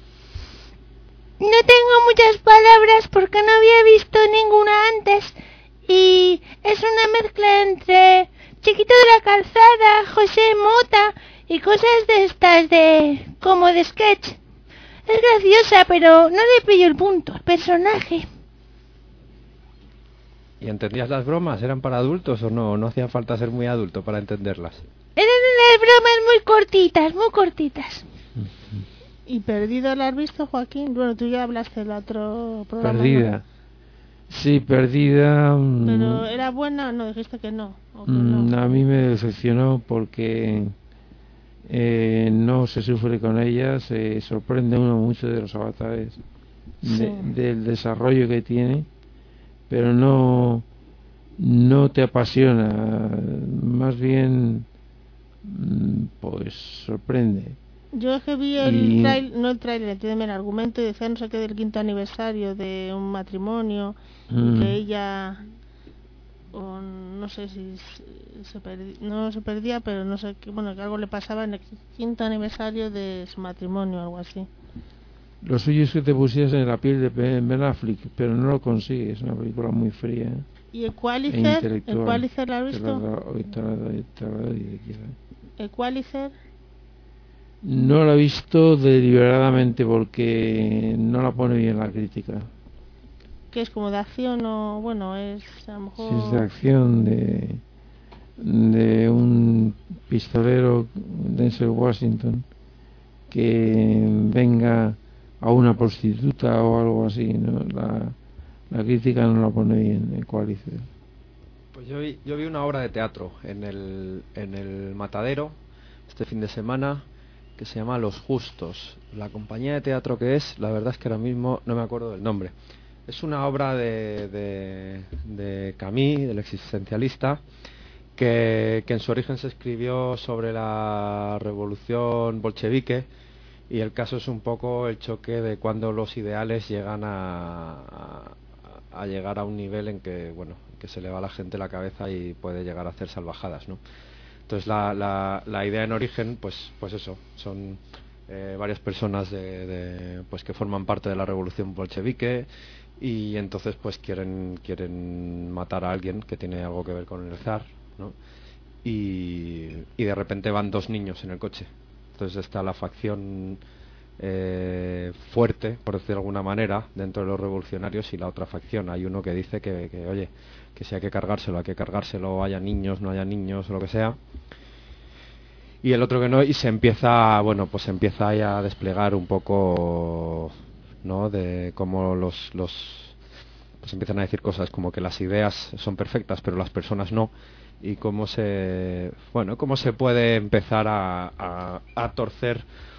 No tengo muchas palabras porque no había visto ninguna antes. Y es una mezcla entre Chiquito de la Calzada, José Mota y cosas de estas como de sketch. Es graciosa, pero no le pillo el punto al personaje. ¿Y entendías las bromas? ¿Eran para adultos o no? No hacía falta ser muy adulto para entenderlas. Eran unas bromas muy cortitas. ¿Y Perdida la has visto, Joaquín? Bueno, tú ya hablaste del otro programa. Perdida. ¿No? Sí, Perdida. ¿Pero era buena? No, dijiste que no. ¿O que no? A mí me decepcionó porque no se sufre con ella, se sorprende uno mucho de los avatares, sí, del desarrollo que tiene, pero no te apasiona, más bien pues sorprende. Yo es que vi el trailer, entiéndeme, el argumento, y decía no sé qué del 5º aniversario de un matrimonio, y que ella, o no sé si no se perdía, pero no sé, bueno, que algo le pasaba en el 5º aniversario de su matrimonio, algo así. Lo suyo es que te pusieras en la piel de Ben Affleck, pero no lo consigues, es una película muy fría. ¿Y Equalizer? ¿Equalizer la has visto? ¿Equalizer? No la he visto deliberadamente porque no la pone bien la crítica. ¿Qué es, como de acción o...? Bueno, es a lo mejor... Sí, es de acción de un pistolero, Denzel Washington, que venga a una prostituta o algo así, ¿no? La crítica no la pone bien, Equalizer. Pues yo vi una obra de teatro en el Matadero este fin de semana, que se llama Los Justos. La compañía de teatro que es, la verdad es que ahora mismo no me acuerdo del nombre. Es una obra de Camus, del existencialista, que en su origen se escribió sobre la revolución bolchevique, y el caso es un poco el choque de cuando los ideales llegan a llegar a un nivel en que, bueno, que se le va a la gente la cabeza y puede llegar a hacer salvajadas, ¿no? Entonces la idea en origen, pues eso, son varias personas pues que forman parte de la revolución bolchevique, y entonces pues quieren matar a alguien que tiene algo que ver con el zar, ¿no? Y de repente van 2 niños en el coche. Entonces está la facción fuerte, por decir de alguna manera, dentro de los revolucionarios, y la otra facción. Hay uno que dice que oye, que si hay que cargárselo, haya niños, no haya niños, o lo que sea. Y el otro que no, y se empieza ahí a desplegar un poco, ¿no? De cómo pues empiezan a decir cosas como que las ideas son perfectas, pero las personas no. Y cómo se puede empezar a torcer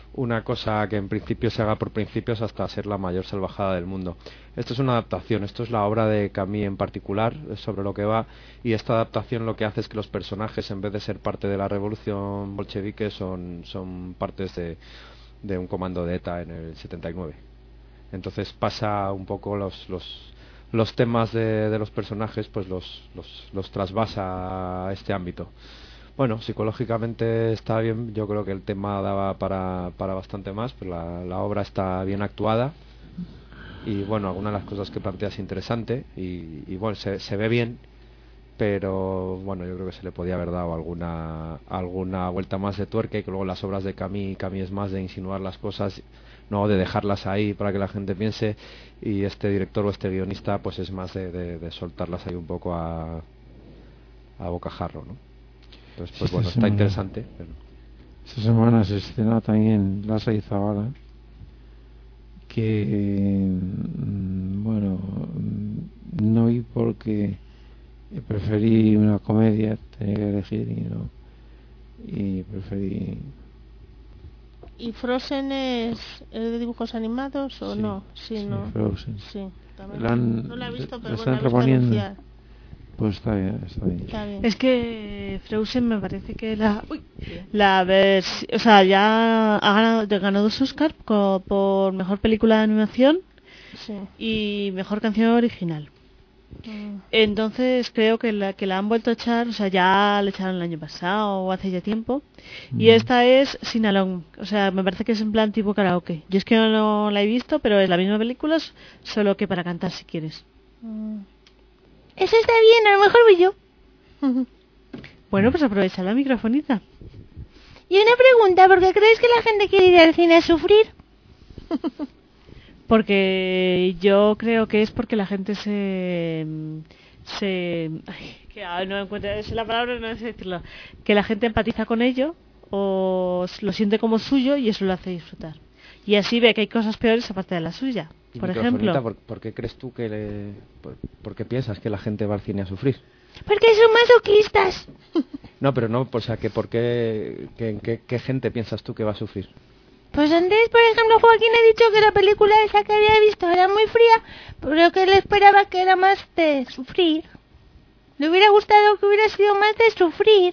una cosa que en principio se haga por principios hasta ser la mayor salvajada del mundo. Esto es una adaptación, esto es la obra de Camus en particular, es sobre lo que va, y esta adaptación lo que hace es que los personajes, en vez de ser parte de la revolución bolchevique, son partes de un comando de ETA en el 79. Entonces pasa un poco los temas de los personajes, pues los trasvasa a este ámbito. Bueno, psicológicamente está bien, yo creo que el tema daba para bastante más, pero la obra está bien actuada y bueno, algunas de las cosas que plantea es interesante y bueno, se ve bien, pero bueno, yo creo que se le podía haber dado alguna vuelta más de tuerca, y que luego las obras de Camus es más de insinuar las cosas, no de dejarlas ahí para que la gente piense, y este director o este guionista pues es más de soltarlas ahí un poco a bocajarro, ¿no? Entonces, pues bueno, está interesante. Pero... Esta semana se estrenó también Lasa y Zabala, que bueno, no vi porque preferí una comedia, tenía que elegir y preferí. ¿Y Frozen es de dibujos animados o sí, no? Sí, no. Frozen. Sí, también. No la he visto, pero bueno, la he visto reponiendo. anunciar. Pues está bien. Es que Frozen me parece que o sea, ya ha ganado 2 Oscar por mejor película de animación, sí, y mejor canción original. Entonces creo que la han vuelto a echar, o sea, ya la echaron el año pasado o hace ya tiempo, y esta es Sing Along, o sea, me parece que es en plan tipo karaoke. Yo es que no la he visto, pero es la misma película, solo que para cantar si quieres. Eso está bien, a lo mejor voy yo. Bueno, pues aprovecha la microfonita. Y una pregunta, ¿por qué crees que la gente quiere ir al cine a sufrir? Porque yo creo que es porque la gente no encuentro la palabra, no sé decirlo, que la gente empatiza con ello o lo siente como suyo y eso lo hace disfrutar. Y así ve que hay cosas peores aparte de la suya. Por ejemplo, ¿por qué crees tú por qué piensas que la gente va al cine a sufrir? Porque son masoquistas. No, pero no, o sea, que ¿qué gente piensas tú que va a sufrir? Pues antes, por ejemplo, Joaquín ha dicho que la película esa que había visto era muy fría, pero que él esperaba que era más de sufrir. Le hubiera gustado que hubiera sido más de sufrir.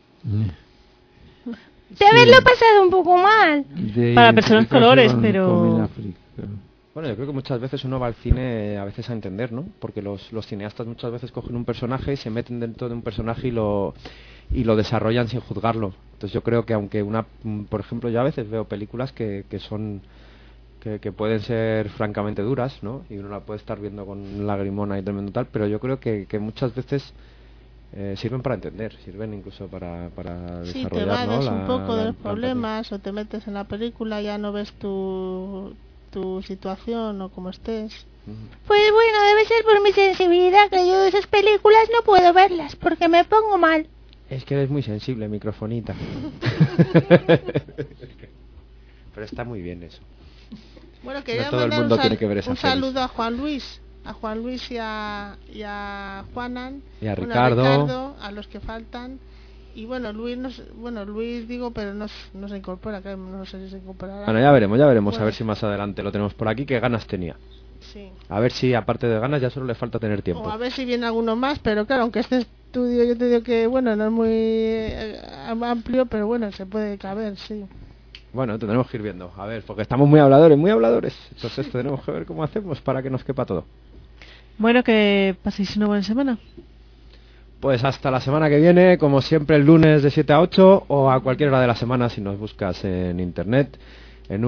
De haberlo pasado un poco mal. Para personas colores, pero... Bueno, yo creo que muchas veces uno va al cine a veces a entender, ¿no? Porque los cineastas muchas veces cogen un personaje y se meten dentro de un personaje y lo desarrollan sin juzgarlo. Entonces yo creo que aunque por ejemplo, yo a veces veo películas que pueden ser francamente duras, ¿no? Y uno la puede estar viendo con lagrimona y tremendo tal, pero yo creo que muchas veces sirven para entender, sirven incluso para sí, desarrollar, te vades ¿no? un poco de los empatía. problemas, o te metes en la película, ya no ves tu situación o como estés. Pues bueno, debe ser por mi sensibilidad que yo esas películas no puedo verlas porque me pongo mal. Es que eres muy sensible, microfonita. Pero está muy bien eso. Bueno, quería no todo el mundo tiene que ver esas un series. saludo a Juan Luis y a Juanan y a bueno, Ricardo, a los que faltan. Y bueno, Luis digo, pero no se incorpora, que no sé si se incorporará. Bueno, ya veremos, bueno. a ver si más adelante lo tenemos por aquí, qué ganas tenía. Sí. A ver si aparte de ganas ya solo le falta tener tiempo. O a ver si viene alguno más, pero claro, aunque este estudio yo te digo que bueno, no es muy amplio, pero bueno, se puede caber, sí. Bueno, tendremos que ir viendo, a ver, porque estamos muy habladores, entonces tenemos que ver cómo hacemos para que nos quepa todo. Bueno, que paséis una buena semana. Pues hasta la semana que viene, como siempre el lunes de 7 a 8 o a cualquier hora de la semana si nos buscas en internet en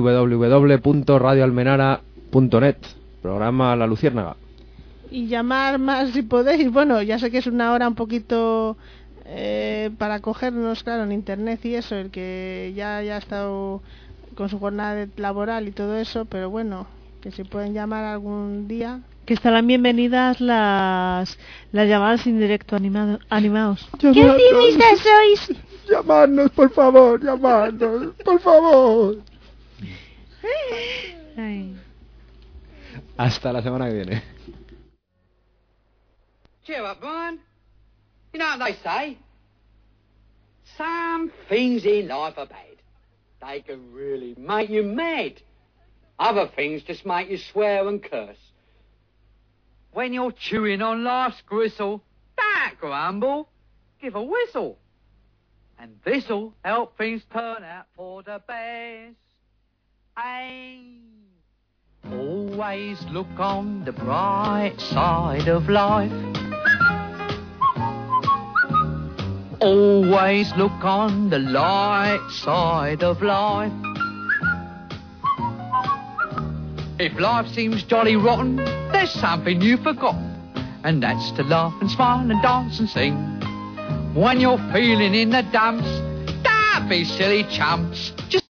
www.radioalmenara.net, programa La Luciérnaga. Y llamar más si podéis, bueno, ya sé que es una hora un poquito para cogernos, claro, en internet y eso, el que ya ha estado con su jornada laboral y todo eso, pero bueno, que si pueden llamar algún día. Que estarán bienvenidas las llamadas en directo animados. ¡Qué optimistas sois! Llamadnos, por favor, llamadnos, por favor. Ay. Hasta la semana que viene. Cheer up, Brian. You know what they say? Some things in life are bad. They can really make you mad. Other things just make you swear and curse. When you're chewing on life's gristle, don't grumble, give a whistle. And this'll help things turn out for the best. Aye. Always look on the bright side of life. Always look on the light side of life. If life seems jolly rotten, there's something you've forgotten, and that's to laugh and smile and dance and sing. When you're feeling in the dumps, don't be silly chumps. Just